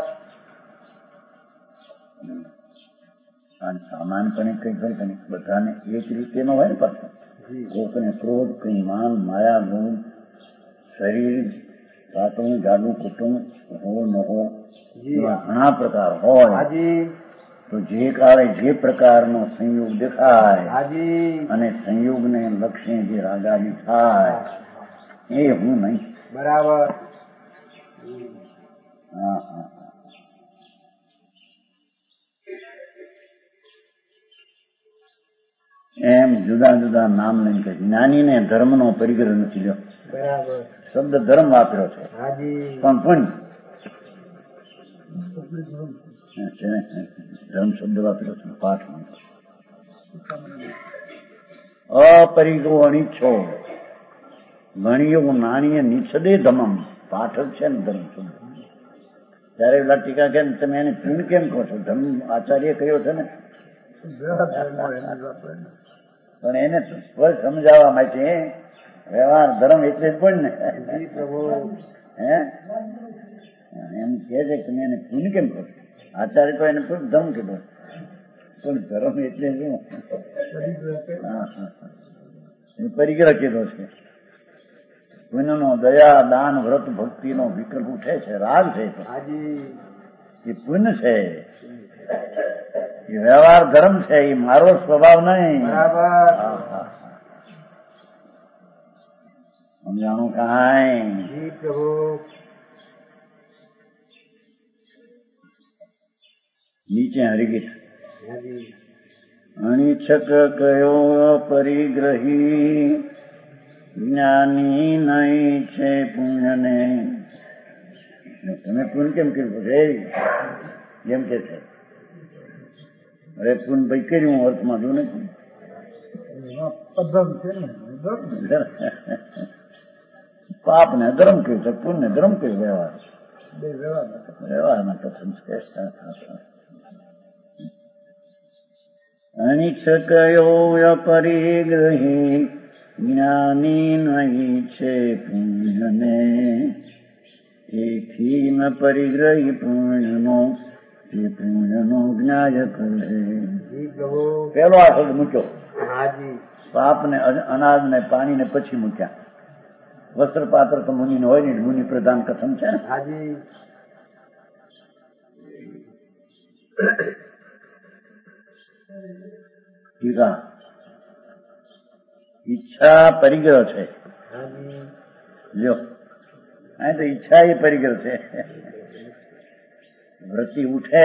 Speaker 2: સામાન્યપણે કઈ કઈ બધાને એક રીતે નો હોય ને પાછું.
Speaker 3: જી
Speaker 2: કોકને ક્રોધ, કઈ માન, માયા, લોભ, શરીર, સાતમું જાડું કુટુંબ હો ન હો
Speaker 3: જી
Speaker 2: એવા ઘણા પ્રકાર હોય.
Speaker 3: હાજી
Speaker 2: તો જે કાળે જે પ્રકારનો સંયોગ દેખાય
Speaker 3: હાજી
Speaker 2: અને સંયોગને લક્ષ્ય જે રાગાદી થાય એ હું નહીં.
Speaker 3: બરાબર
Speaker 2: હા હા એમ જુદા જુદા નામ લઈને કે જ્ઞાનીને ધર્મનો પરિગ્રહ નથી લ્યો.
Speaker 3: બરાબર
Speaker 2: શબ્દ ધર્મ વાપર્યો છે
Speaker 3: હાજી
Speaker 2: પણ ધર્મ શબ્દ વાપર્યો છે પાઠમાં. અપરિગો અનિચ્છો ગણીયો નાણીય નિચ્છદે ધમમ પાઠ જ છે ને ધર્મ શબ્દ. ત્યારે પેલા ટીકા કે તમે એને પૂન કેમ કહો છો? ધર્મ આચાર્ય કહ્યો છે ને, પણ એને સમજાવવા માટે વ્યવહાર ધર્મ એટલે જ પણ ને હે એમ કે છે કે તમે એને પૂન કેમ કહો? આચાર્ય તો એને ધર્મ કીધો, પણ ધર્મ એટલે શું? પરિગ્રહ કીધો છે. પુણ્યનો દયા દાન વ્રત ભક્તિનો વિકલ્પ ઉઠે છે, રાગ છે, એ પુણ્ય છે, એ વ્યવહાર ધર્મ છે, એ મારો સ્વભાવ નહીં. સમજાણું કાંઈ? નીચે હરિગીત અનિચ્છક કયો પરિગ્રહી જ્ઞાની નહીં છે પુણ્યને. તમે પુણ્ય કેમ કર્યું છે જેમ કે છે? અરે પુણ્ય ભાઈ કર્યું અર્થમાં જો ને પાપ ને ધર્મ કર્યું છે, પુણ્ય ધર્મ કર્યું. વ્યવહારના કથન છે. અનિચ્છકયો પરિગ્રહી જ્ઞાની નહીં છે પુણ્યને. એથી ન પરિગ્રહી પુણ્યનો એ પુણ્યનો જ્ઞાય કરે. પેલો આ શબ્દ મૂક્યો, પાપ ને અનાજ ને પાણી ને પછી મૂક્યા. વસ્ત્ર પાત્ર તો મુનિ હોય ને, મુનિ પ્રધાન કથન છે ને. ટીકા ઈચ્છા પરિગ્રહ છે. લ્યો અહીં તો ઈચ્છા એ પરિગ્રહ છે. વૃત્તિ ઉઠે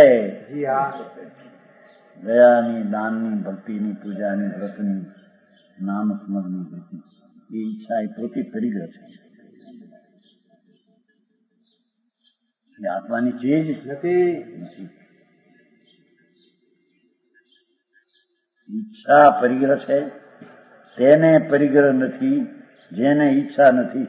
Speaker 2: દયાની, દાનની, ભક્તિની, પૂજાની, વ્રતની, નામ સ્મરણની વૃત્તિ, એ ઈચ્છા એ પોતે પરિગ્રહ છે. એ આત્માની ચીજ નથી. ઈચ્છા પરિગ્રહ છે. તેને પરિગ્રહ નથી જેને ઈચ્છા નથી.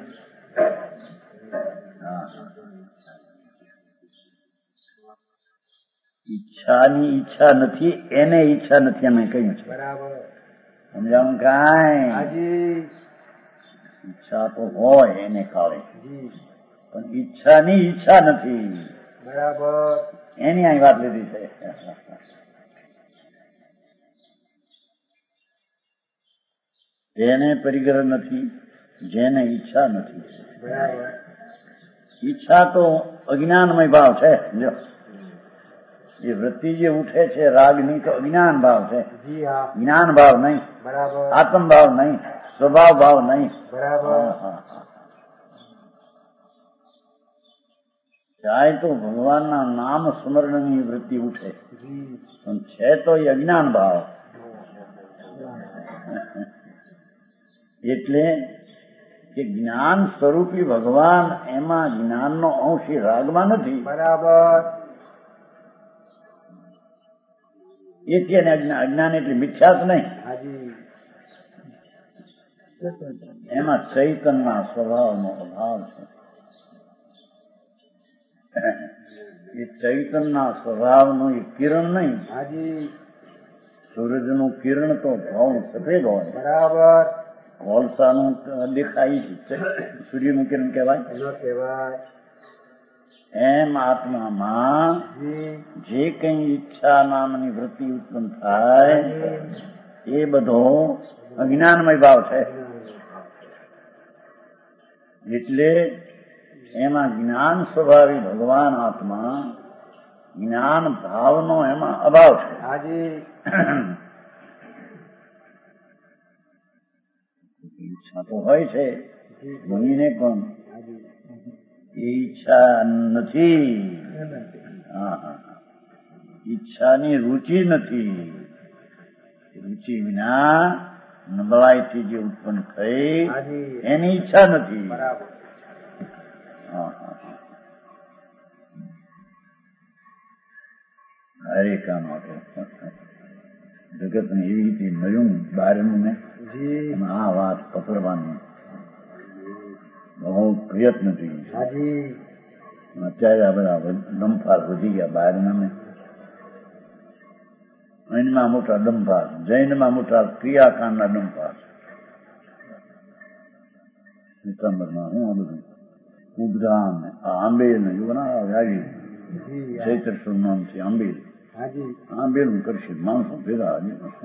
Speaker 2: ઈચ્છાની ઈચ્છા નથી, એને ઈચ્છા નથી, અમે કહ્યું છે. સમજાવું કાંઈ? ઈચ્છા તો હોય એને કાળે, પણ ઈચ્છાની ઈચ્છા નથી. એની અહીં વાત લીધી છે. તેને પરિગ્રહ નથી જેને ઈચ્છા નથી. ઈચ્છા તો અજ્ઞાનમય ભાવ છે. જો એ વૃત્તિ જે ઉઠે છે રાગની, તો અજ્ઞાન ભાવ છે. જ્ઞાન ભાવ નહીં, આત્મ ભાવ નહીં, સ્વભાવ ભાવ નહીં. ચાહે તો ભગવાનના નામ સ્મરણની વૃત્તિ ઉઠે, પણ છે તો એ અજ્ઞાન ભાવ. એટલે કે જ્ઞાન સ્વરૂપી ભગવાન, એમાં જ્ઞાનનો અંશ રાગમાં નથી. એથી એને અજ્ઞાન એટલે મિથ્યાસ નહીં. એમાં ચૈતનના સ્વભાવનો અભાવ છે. એ ચૈતનના સ્વભાવનું એ કિરણ નહીં. સૂરજનું કિરણ તો ઘઉં સફેદ હોય, કોલસાનું દેખાય સૂર્યનું કિરણ કહેવાય. એમ આત્મામાં જે કઈ ઈચ્છા નામની વૃત્તિ ઉત્પન્ન થાય એ બધો અજ્ઞાનમય ભાવ છે. એટલે એમાં જ્ઞાન સ્વભાવી ભગવાન આત્મા, જ્ઞાન ભાવનો એમાં અભાવ છે. ઈચ્છા તો હોય છે મુનિને, પણ એ ઈચ્છા નથી. ઈચ્છાની રુચિ નથી. રુચિ વિના નબળાઈથી જે ઉત્પન્ન થઈ એની ઈચ્છા નથી. હરે કામ આપો જગતને એવી રીતે મળ્યું બહારનું ને, આ વાત પકડવાની બહુ પ્રયત્ન જોઈએ. અત્યારે આ બધા ડંફાર વધી ગયા બહારના ને. અહીંમાં મોટા ડંફાર, જૈનમાં મોટા ક્રિયાકાંડના ડંફાર. સિતમ્બરમાં હું આ બધું ઉદ્રામ ને આ આંબેલ ને એવું ના આવી ચૈત્ર નામથી આંબેલ આંબેલ કરશે માણસો ભેગા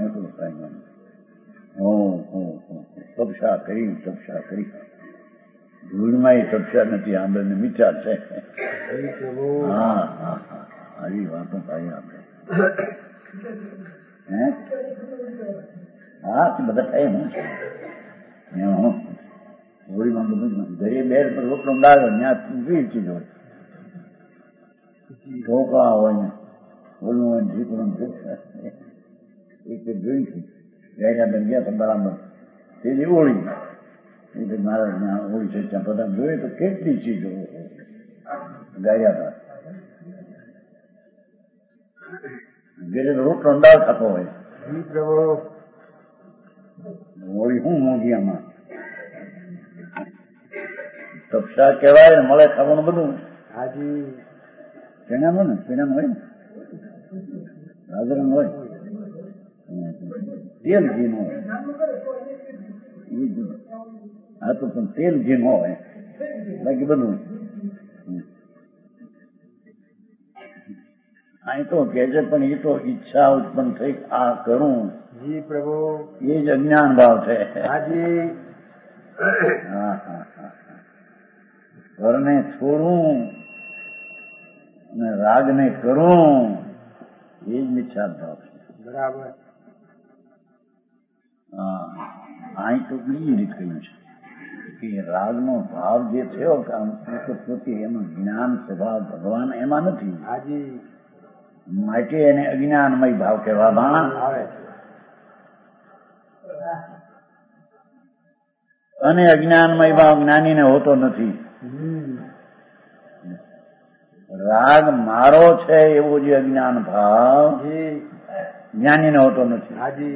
Speaker 2: તપસ્યા કરી ધૂળમાં એ તપસ્યા નથી આંબેલ ને મીઠા છે. હા હા હા આવી વાતો થાય આપણે. હા તે બધા થાય હું હોળીમાં બધું ઘરે બેર પર રોટલો લાવે ત્યાં વીર ચીજ હોય, ઢોકળા હોય ને ઓલું હોય ઢીકણું એક જોઈશું ગાયના ગયા હતા બરાબર તેની હોળી મારા ત્યાં હોળી છે ત્યાં બધા જોઈએ તો કેટલી ચીજો ગાયા હતા. ઘરે રોટલો દાળ ખાતો હોય. હોળી શું મોંઘી આમાં તપસા કહેવાય ને મળે ખાવાનું બધું. પીણામાં ને પીણામાં હોય ને હાજરમાં હોય તેલ ઘી નો હોય. આ તો પણ તેલ ઘી નો હોય બાકી બધું. અહીં તો કે છે પણ એ તો ઈચ્છા ઉત્પન્ન થઈ આ કરું
Speaker 3: જી પ્રભુ
Speaker 2: એ જ અજ્ઞાન ભાવ છે.
Speaker 3: હા
Speaker 2: ઘરને છોડું ને રાગને કરું એ જ મિથ્યા ભાવ છે.
Speaker 3: બરાબર.
Speaker 2: હા અહીં તો બીજી રીત કહ્યું છે કે રાગનો ભાવ જે થયો કે પોતે એનું જ્ઞાન સ્વભાવ ભગવાન એમાં નથી. માટે એને અજ્ઞાનમય ભાવ કહેવામાં આવે છે. અને અજ્ઞાનમય ભાવ જ્ઞાનીને હોતો નથી. રાગ મારો છે એવો જે અજ્ઞાન ભાવ જ્ઞાનીને હોતો નથી.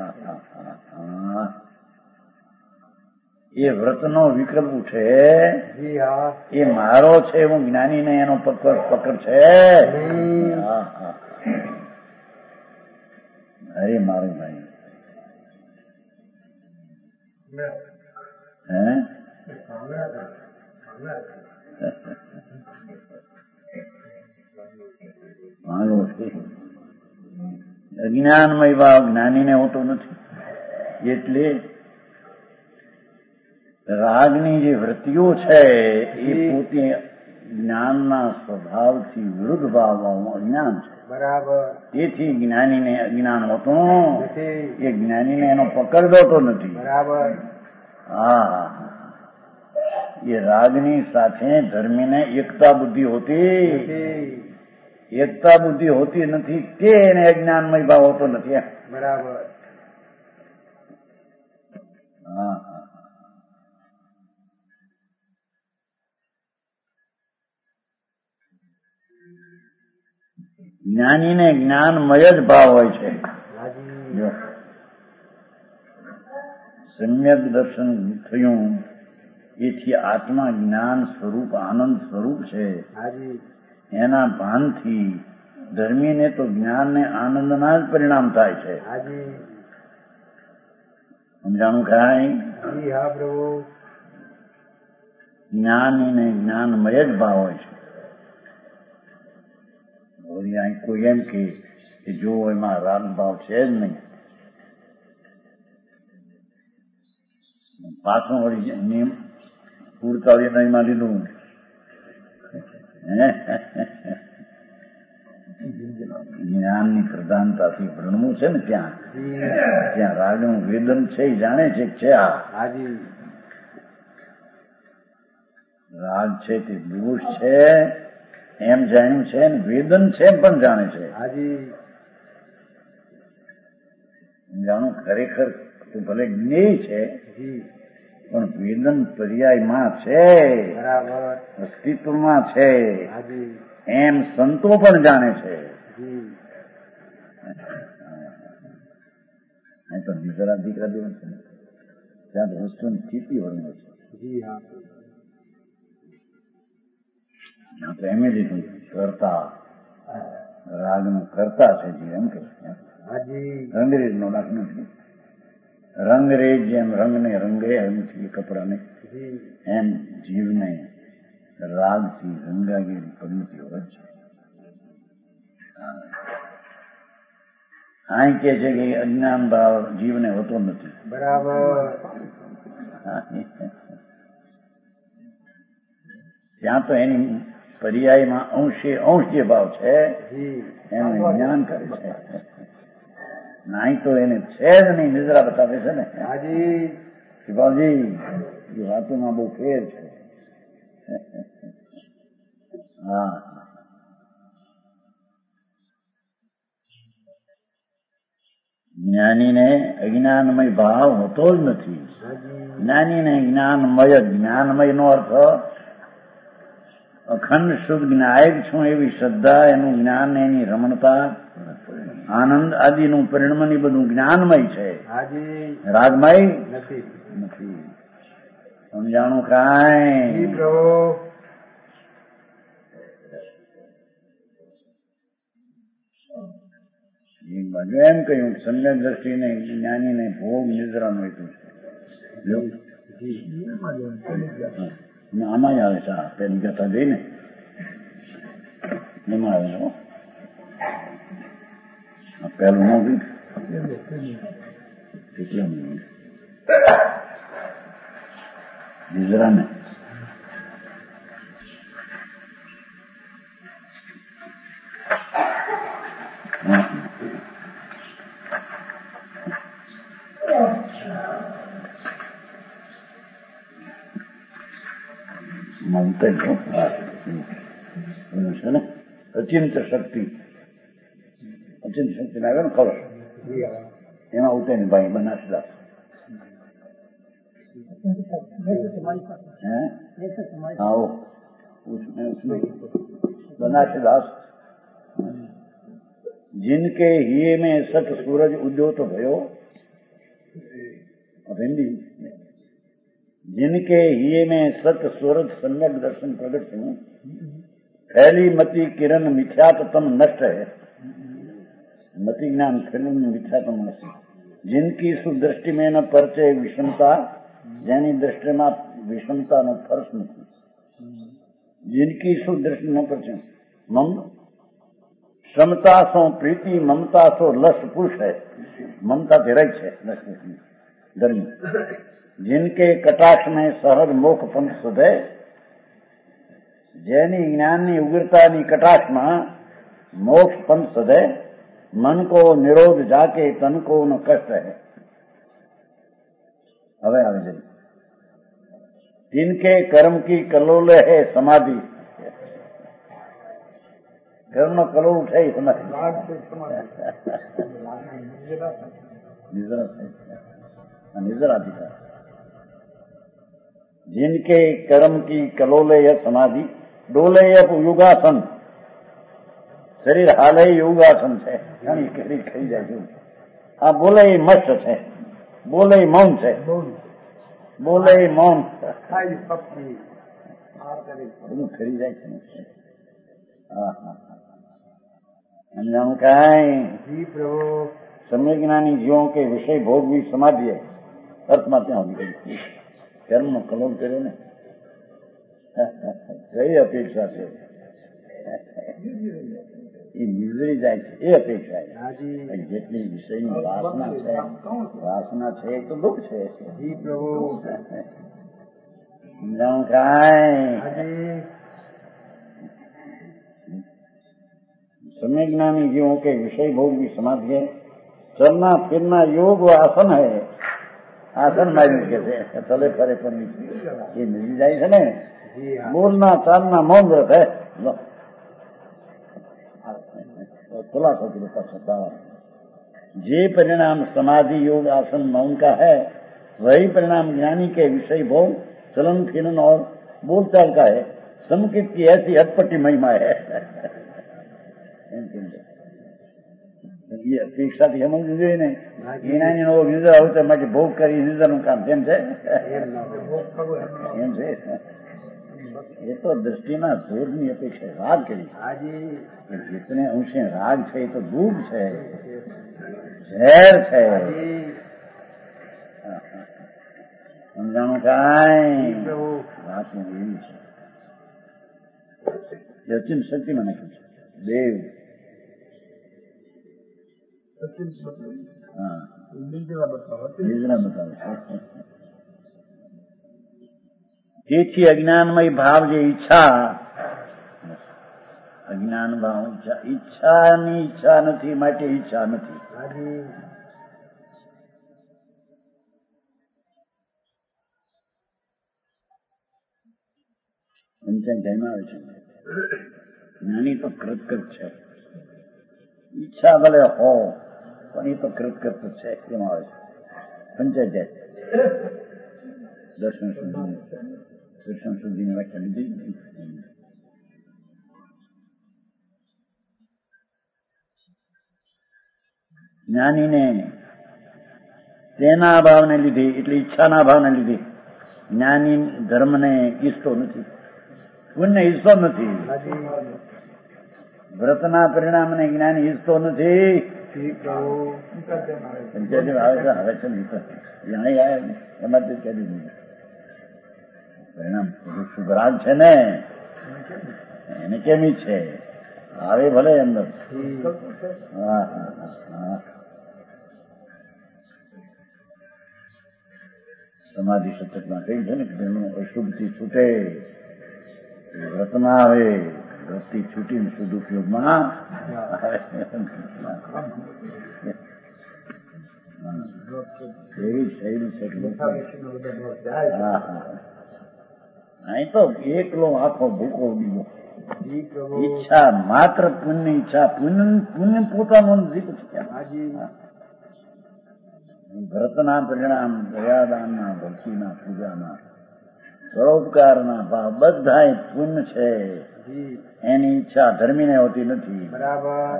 Speaker 2: એ વ્રતનો વિકલ્પ છે. એ મારો છે એવું જ્ઞાનીને એનો પકડ છે. અરે મારું ભાઈ અજ્ઞાનમય ભાવ જ્ઞાનીને હોતો નથી. એટલે રાગની જે વૃત્તિઓ છે એ પોતે જ્ઞાનના સ્વભાવથી વિરુદ્ધ ભાવવાનું અજ્ઞાન છે.
Speaker 3: બરાબર.
Speaker 2: તેથી જ્ઞાનીને અજ્ઞાન હોતું એ જ્ઞાનીને એનો પકડ હોતો નથી.
Speaker 3: બરાબર.
Speaker 2: હા એ રાગની સાથે ધર્મીને એકતા બુદ્ધિ હોતી નથી તે એને અજ્ઞાનમય ભાવ હોતો નથી.
Speaker 3: બરાબર.
Speaker 2: હા જ્ઞાનીને જ્ઞાનમય જ ભાવ હોય છે. સમ્યક દર્શન થયું એથી આત્મા જ્ઞાન સ્વરૂપ આનંદ સ્વરૂપ છે. એના ભાનથી ધર્મીને તો જ્ઞાન ને આનંદના જ પરિણામ થાય છે. સમજાણું ખાય? જ્ઞાનીને જ્ઞાનમય જ ભાવ હોય છે. અહીં કોઈ એમ કે જો એમાં રાગ ભાવ છે જ નહીં, પાછું વળી નિયમ ઉડતાળી નહીમાં લીધું જ્ઞાનની પ્રધાનતાથી ભણવું છે ને ત્યાં રાગનું વેદન છે એ જાણે છે આ રાગ છે તે દોષ છે એમ જાણ્યું છે ને વેદન છે પણ જાણે છે. જાણું ખરેખર તો ભલે જ્ઞેય છે પણ વેદન પર્યાયમાં છે, અસ્તિત્વમાં છે એમ સંતો પણ જાણે છે. અહીં તો બીજા દીકરા દેવું છે ત્યાં તો વસ્તુની સ્થિતિ વર્ણવે છે. આપણે એમ લીધું કરતા રાગનું કરતા છે જે એમ કે રંગરેજ નો દાખ નથી. રંગરેજ જેમ રંગને રંગે એમથી કપડાને એમ જીવને રાગથી રંગાગેલી પદ્ધતિ હોય છે. અહીં કે છે કે અજ્ઞાન ભાવ જીવને હોતો નથી.
Speaker 3: બરાબર.
Speaker 2: ત્યાં તો એની પર્યાયમાં અંશ જે ભાવ છે એનું જ્ઞાન કરે છે. નહીં તો એને છે જ નહીં, નિદ્રા બતાવે છે ને. શિવાજી એ વાતોમાં બહુ ફેર છે. હા, જ્ઞાનીને અજ્ઞાનમય ભાવ હોતો જ નથી. જ્ઞાનીને જ્ઞાનમય નો અર્થ અખંડ શુદ્ધ જ્ઞાયક છું એવી શ્રદ્ધા, એનું જ્ઞાન, એની રમણતા, આનંદ આદિનું પરિણમન એ બધું જ્ઞાનમય છે, રાગમય નથી. સમજાણું કાંઈ? એક બાજુ એમ કહ્યું સમ્યક દ્રષ્ટિને જ્ઞાનીને ભોગ નિદ્રાનું હેતુ છે. આમાં જ આવે છે. પેલી કથા જઈને એમાં આવે પેલું ન કેટલા નિદ્રાને છે ને અચિંત શક્તિ ના આવે ને ખબર એમાં ઉતરી ભાઈ બનાસદાસ आओ उसमें बनासदास जिनके हिये में सत सूरज उद्योत भयो, अब हिंदी, जिनके हिये में सत सूरज सम्यक दर्शन प्रकट हूँ, फैली मति किरण मिथ्यात्म नष्ट है. मति ज्ञान किरण मिथ्यात्म नष्ट. जिनकी सुदृष्टि में न परचे विषमता, જેની દ્રષ્ટિમાં વિષમતાનો ફર્ક નથી. जिनकी सुदृष्टि न परचे समता सो प्रीति, ममता सो लस पुरुष है. ममता धीरज है गर्मी. जिनके कटाक्ष में सहज मोख पंथ सुधे, જેની જ્ઞાનની ઉગ્રતાની કટાક્ષમાં મોક્ષ પંથ સદે, મન કો નિરોધ જાકે તન કો ન કષ્ટ હે. હવે આવે છે जिनके कर्म की कलोल है समाधि. कर्म कलोल उठे समाधि निजरा दिखा. जिनके कर्म की कलोले समाधि, डोले योगासन, शरीर हाले योगासन है. खरी जाए आ बोले मस्त है, बोले मौन છે, બોલે મૌન બધું ખરી જાય છે. સમજાણું કાંઈ? સમ્યક જ્ઞાની જીવો કે વિષય ભોગવી સમાધિ અર્થમાં ત્યાં સુધી કર્મનો કલોલ કર્યો ને કઈ અપેક્ષા છે એ નિર્જરી જાય છે. એ અપેક્ષા જેટલી વિષયની વાસના છે એ તો દુઃખ છે. સમજાણું કાંઈ? सम्यक ज्ञानी जीवों के विषय भोग की समाधि है. चलना फिरना योग व आसन है. आसन मारी कहते हैं चले फरे पर ये मिली जाए છે ને. बोलना चालना मौन व्रत है. खुलासा करता जे परिणाम समाधि योग आसन मौन का है, वही परिणाम ज्ञानी के विषय भोग चलन फिरन और बोलचाल का है. संकित की ऐसी अटपटी महिमा है. અપેક્ષાથી સમજવું જોઈએ ને. એના નિદ્રા હોય તો માટે ભોગ કરી નિદ્રાનું કામ તેમ છે. એમ છે એ તો દ્રષ્ટિના ભેદની અપેક્ષા વાત કરી.
Speaker 3: હાજી
Speaker 2: જીતને અંશે રાગ છે એ તો દુઃખ છે, ઝેર છે.
Speaker 3: હાજી
Speaker 2: સમજાણું કાંઈ
Speaker 3: પ્રભુ
Speaker 2: વાત એવી છે. અચિન શક્તિમાં નાખ્યું છે દેવ. હા બીજના બતાવે છે. તેથી અજ્ઞાનમય ભાવ જે ઈચ્છા, અજ્ઞાન ભાવ ઈચ્છાની ઈચ્છા નથી માટે ઈચ્છા નથી.
Speaker 3: હાજી
Speaker 2: પંચાયત જયમાં આવે છે જ્ઞાની તો કૃતકૃત છે. ઈચ્છા ભલે હો પણ એ તો કૃતકૃત છે એમાં આવે છે. પંચાયત જાય દર્શન સુધીની વ્યાખ્યા લીધી. જ્ઞાનીને તેના ભાવને લીધે એટલે ઈચ્છાના ભાવને લીધે જ્ઞાની ધર્મને ઈચ્છતો નથી, પુણ્ય ઈચ્છતો નથી. વ્રતના પરિણામને જ્ઞાની ઈચ્છતો નથી. પંચાયતી આવે છે એમાં તો કહી દીધું પરિણામ શુભરાગ છે ને એને કેમી છે આવે ભલે અંદર. હા હા હા સમાધિ સતતમાં કહી છે ને કે તેનું અશુભથી છૂટે વ્રતમાં આવે, વ્રતથી છૂટીને શુદ્ધ ઉપયોગમાં આવે. એવી શૈલી છે. હા હા અહીં તો એકલો આખો ભૂકો દીધો. ઈચ્છા માત્ર પુણ્ય ઈચ્છા, પુણ્ય પોતાનું નથી. વ્રતના પરિણામ, દયાદાનના, ભક્તિના, પૂજાના, પરોપકારના ભાવ બધા પુણ્ય છે. એની ઈચ્છા ધર્મીને હોતી નથી.
Speaker 3: બરાબર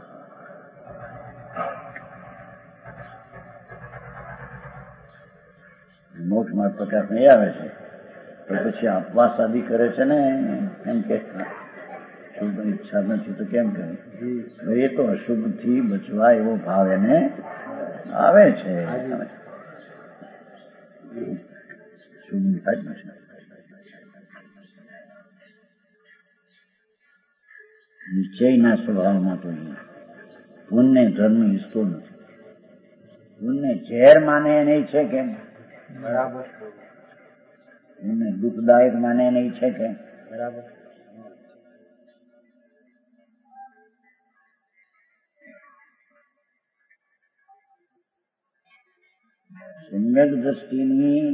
Speaker 2: મોક્ષમાં પ્રકાશ નહીં આવે છે તો પછી આપવાસ આદિ કરે છે ને એમ કે શુભ ઈચ્છા નથી તો કેમ કરે? એ તો અશુભ થી બચવા એવો ભાવ એને આવે છે. શુભ નિશ્ચયના સ્વભાવમાં તો પુણ્ય ધર્મ ઈચ્છતો નથી. પુણ્ય ઝેર માને નહીં છે કેમ?
Speaker 3: બરાબર
Speaker 2: પુણ્ય દુઃખદાયક માને નહીં છે કેમ?
Speaker 3: બરાબર
Speaker 2: સમ્યક દ્રષ્ટિની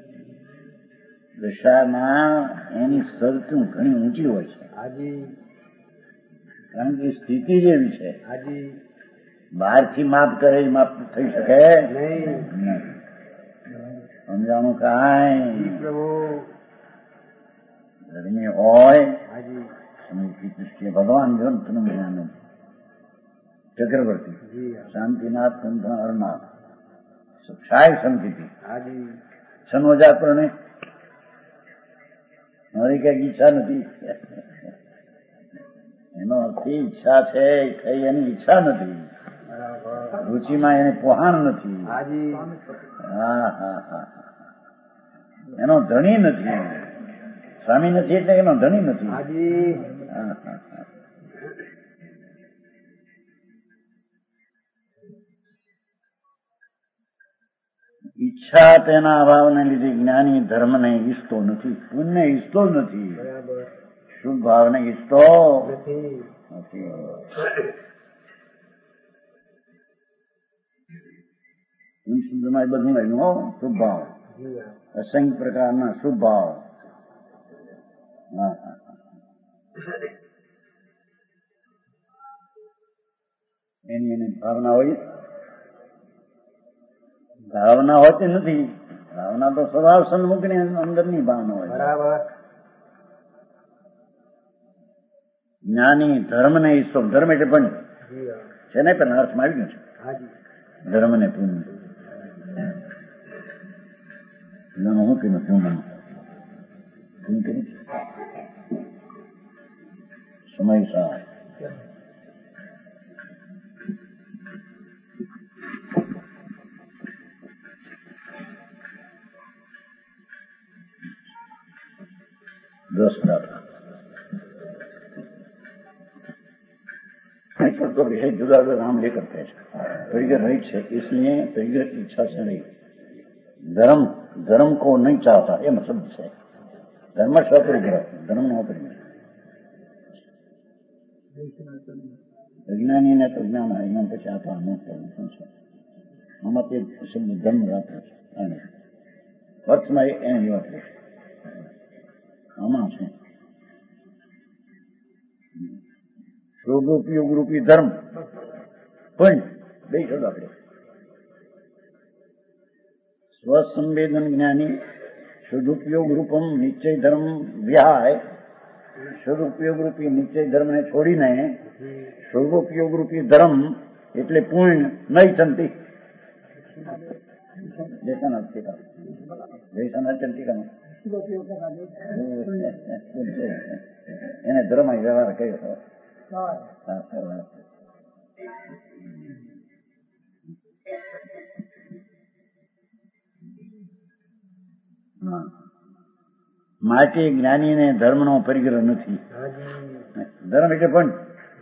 Speaker 2: દશામાં એની સર્તું ઘણી ઊંચી હોય છે.
Speaker 3: હાજી
Speaker 2: કારણ કે સ્થિતિ જેવી છે.
Speaker 3: હાજી
Speaker 2: બહારથી માપ કરે માપ થઈ શકે
Speaker 3: નહીં.
Speaker 2: સમજાણું કાંઈ
Speaker 3: પ્રભુ
Speaker 2: ધર્મી હોય
Speaker 3: હાજી
Speaker 2: સમિતિ દૃષ્ટિએ ભગવાન ગ્રંથનું જ્ઞાન ચક્રવર્તી
Speaker 3: જી
Speaker 2: શાંતિનાથ કંઠ અરનાથ સાય સમજતી
Speaker 3: હાજી
Speaker 2: સનોજા પ્રણે મારી કઈક ઈચ્છા નથી. એનો અર્થ ઈચ્છા છે કઈ એની ઈચ્છા નથી.
Speaker 3: બરાબર
Speaker 2: રુચિમાં એને પોહાણ નથી.
Speaker 3: હાજી
Speaker 2: હા હા હા એનો ધણી નથી. સ્વામી નથી એટલે એનો ધણી નથી.
Speaker 3: હાજી
Speaker 2: હા હા હા ઈચ્છા તેના અભાવને લીધે જ્ઞાની ધર્મને ઈચ્છતો નથી, પુણ્ય ઈચ્છતો નથી,
Speaker 3: બરાબર
Speaker 2: શુભ ભાવને ઈચ્છતો
Speaker 3: નથી.
Speaker 2: નથી. શુદ્ધમાં બધું રહ્યું હો શુભ ભાવ,
Speaker 3: જી
Speaker 2: અસંખ્ય પ્રકારના શુભ ભાવ. હા હા એની એની ભાવના હોય. ભાવના હોતી નથી. ભાવના તો સ્વભાવ સન્મુખની અંદરની ભાવના હોય.
Speaker 3: બરાબર
Speaker 2: જ્ઞાની ધર્મને ઈચ્છતો, ધર્મ એટલે પુણ્ય
Speaker 3: જી
Speaker 2: છે ને પેલા અર્થમાં આવી ગયું છે.
Speaker 3: હાજી
Speaker 2: ધર્મ ને પુણ્ય શું કે પુણ્ય સમય સાર तो विषय जुदा जुदा नाम लेकर के ट्रिगर रहित है, इसलिए ट्रिगर की इच्छा से नहीं, धर्म धर्म को नहीं चाहता, ये मतलब है धर्म स्वपरिग्रह, धर्म न परिग्रह। विज्ञानी ने तो ज्ञान है, ज्ञान પછી આપણા અનુભવ છે આમાં તે શબ્દ ધર્મ રાખે છે અને અર્થમાં એની વાત છે આમાં છે સદુપયોગ રૂપી ધર્મ પણ બે શબ્દ આપણે સ્વસંવેદન જ્ઞાની સદુપયોગ રૂપમ નિશ્ચય ધર્મ વિહાય સદુપયોગ રૂપી નિશ્ચય ધર્મ ને છોડીને સદુપયોગ રૂપી ધર્મ એટલે પૂર્ણ નહીં ચંતી એને ધર્મ વ્યવહાર કહ્યો. માટે જ્ઞાનીને ધર્મનો પરિગ્રહ નથી. ધર્મ એટલે પણ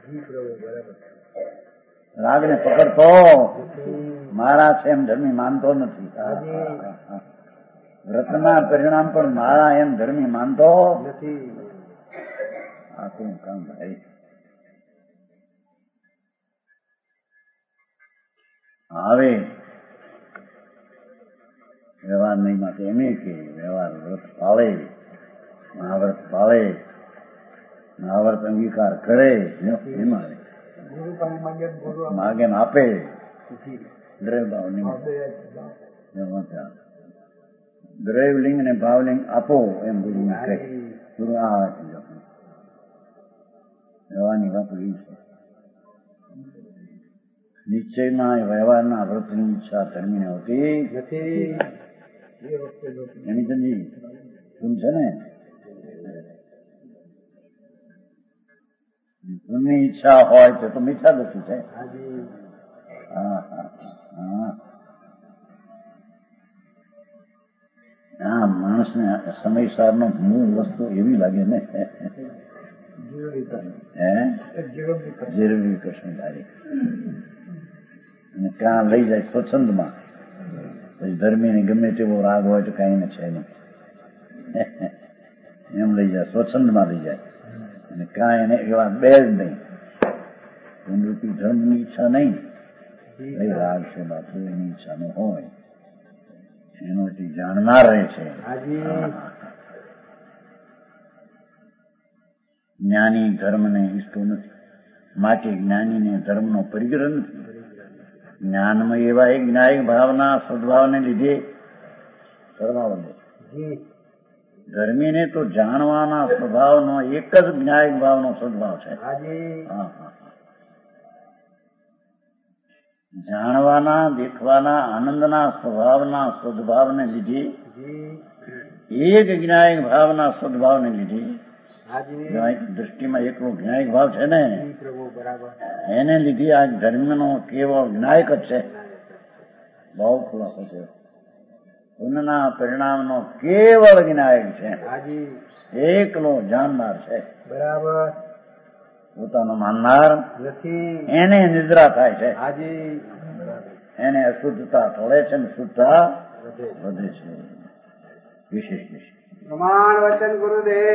Speaker 2: રાગને પકડતો મારા છે એમ ધર્મી માનતો નથી. વ્રતના પરિણામ પણ મારા એમ ધર્મી માનતો નથી. આ શું કામ ભાઈ? હવે વ્યવહાર નહીં માટે એમ કે વ્યવહાર વ્રત પાળે, મહાવ્રત પાળે, મહાવ્રત અંગીકાર કરે, એમાં માગે આપે દ્રવ્યલિંગ ને ભાવલિંગ આપો એમ ગુરુ કહે. ગુરુ આ વ્યવહારની વાત એ છે. નિશ્ચયમાં વ્યવહારના વ્રતની ઈચ્છા ધર્મીને હોતી નથી. એની સમજી શું છે ને? પુણ્યની ઈચ્છા હોય તો મિથ્યા દોષી છે. હા, માણસને સમયસારનો મૂળ વસ્તુ એવી લાગે ને જીરવી કૃષ્ણધારી અને ક્યાં લઈ જાય સ્વચ્છંદમાં. પછી ધર્મીને ગમે તેવો રાગ હોય તો કઈ ને છે નહીં, એમ લઈ જાય સ્વચ્છંદમાં લઈ જાય અને કાંઈ એને એવા બે જ નહીં. પુનરૂપી ધર્મની ઈચ્છા નહીં, કઈ રાગ છે બાપુ એની ઈચ્છા ન હોય એનો જાણનાર રહે છે. જ્ઞાની ધર્મને ઈચ્છતો નથી, માટે જ્ઞાનીને ધર્મનો પરિગ્રહ નથી. જ્ઞાનમાં એવા એક જ્ઞાયિક ભાવના સદભાવને લીધે ધર્મીને તો જાણવાના સ્વભાવનો એક જ જ્ઞાયિક ભાવનો સદભાવ છે. જાણવાના, દેખવાના, આનંદના સ્વભાવના સદભાવને લીધે એક જ્ઞાયિક ભાવના સદભાવને લીધે દ્રષ્ટિમાં એકલો જ્ઞાયિક ભાવ છે ને એને લીધે આ ધર્મનો કેવળ જ્ઞાયક જ છે. બહુ ખુલાસો છે. પુણ્યના પરિણામનો કેવળ જ્ઞાયક છે, એકલો જાણનાર છે. બરાબર. પોતાનો માનનાર નથી, એને નિદ્રા થાય છે. એને અશુદ્ધતા ટળે છે ને શુદ્ધતા વધે છે. વિશેષ વિશેષ પ્રમાણ વચન ગુરુદેવ.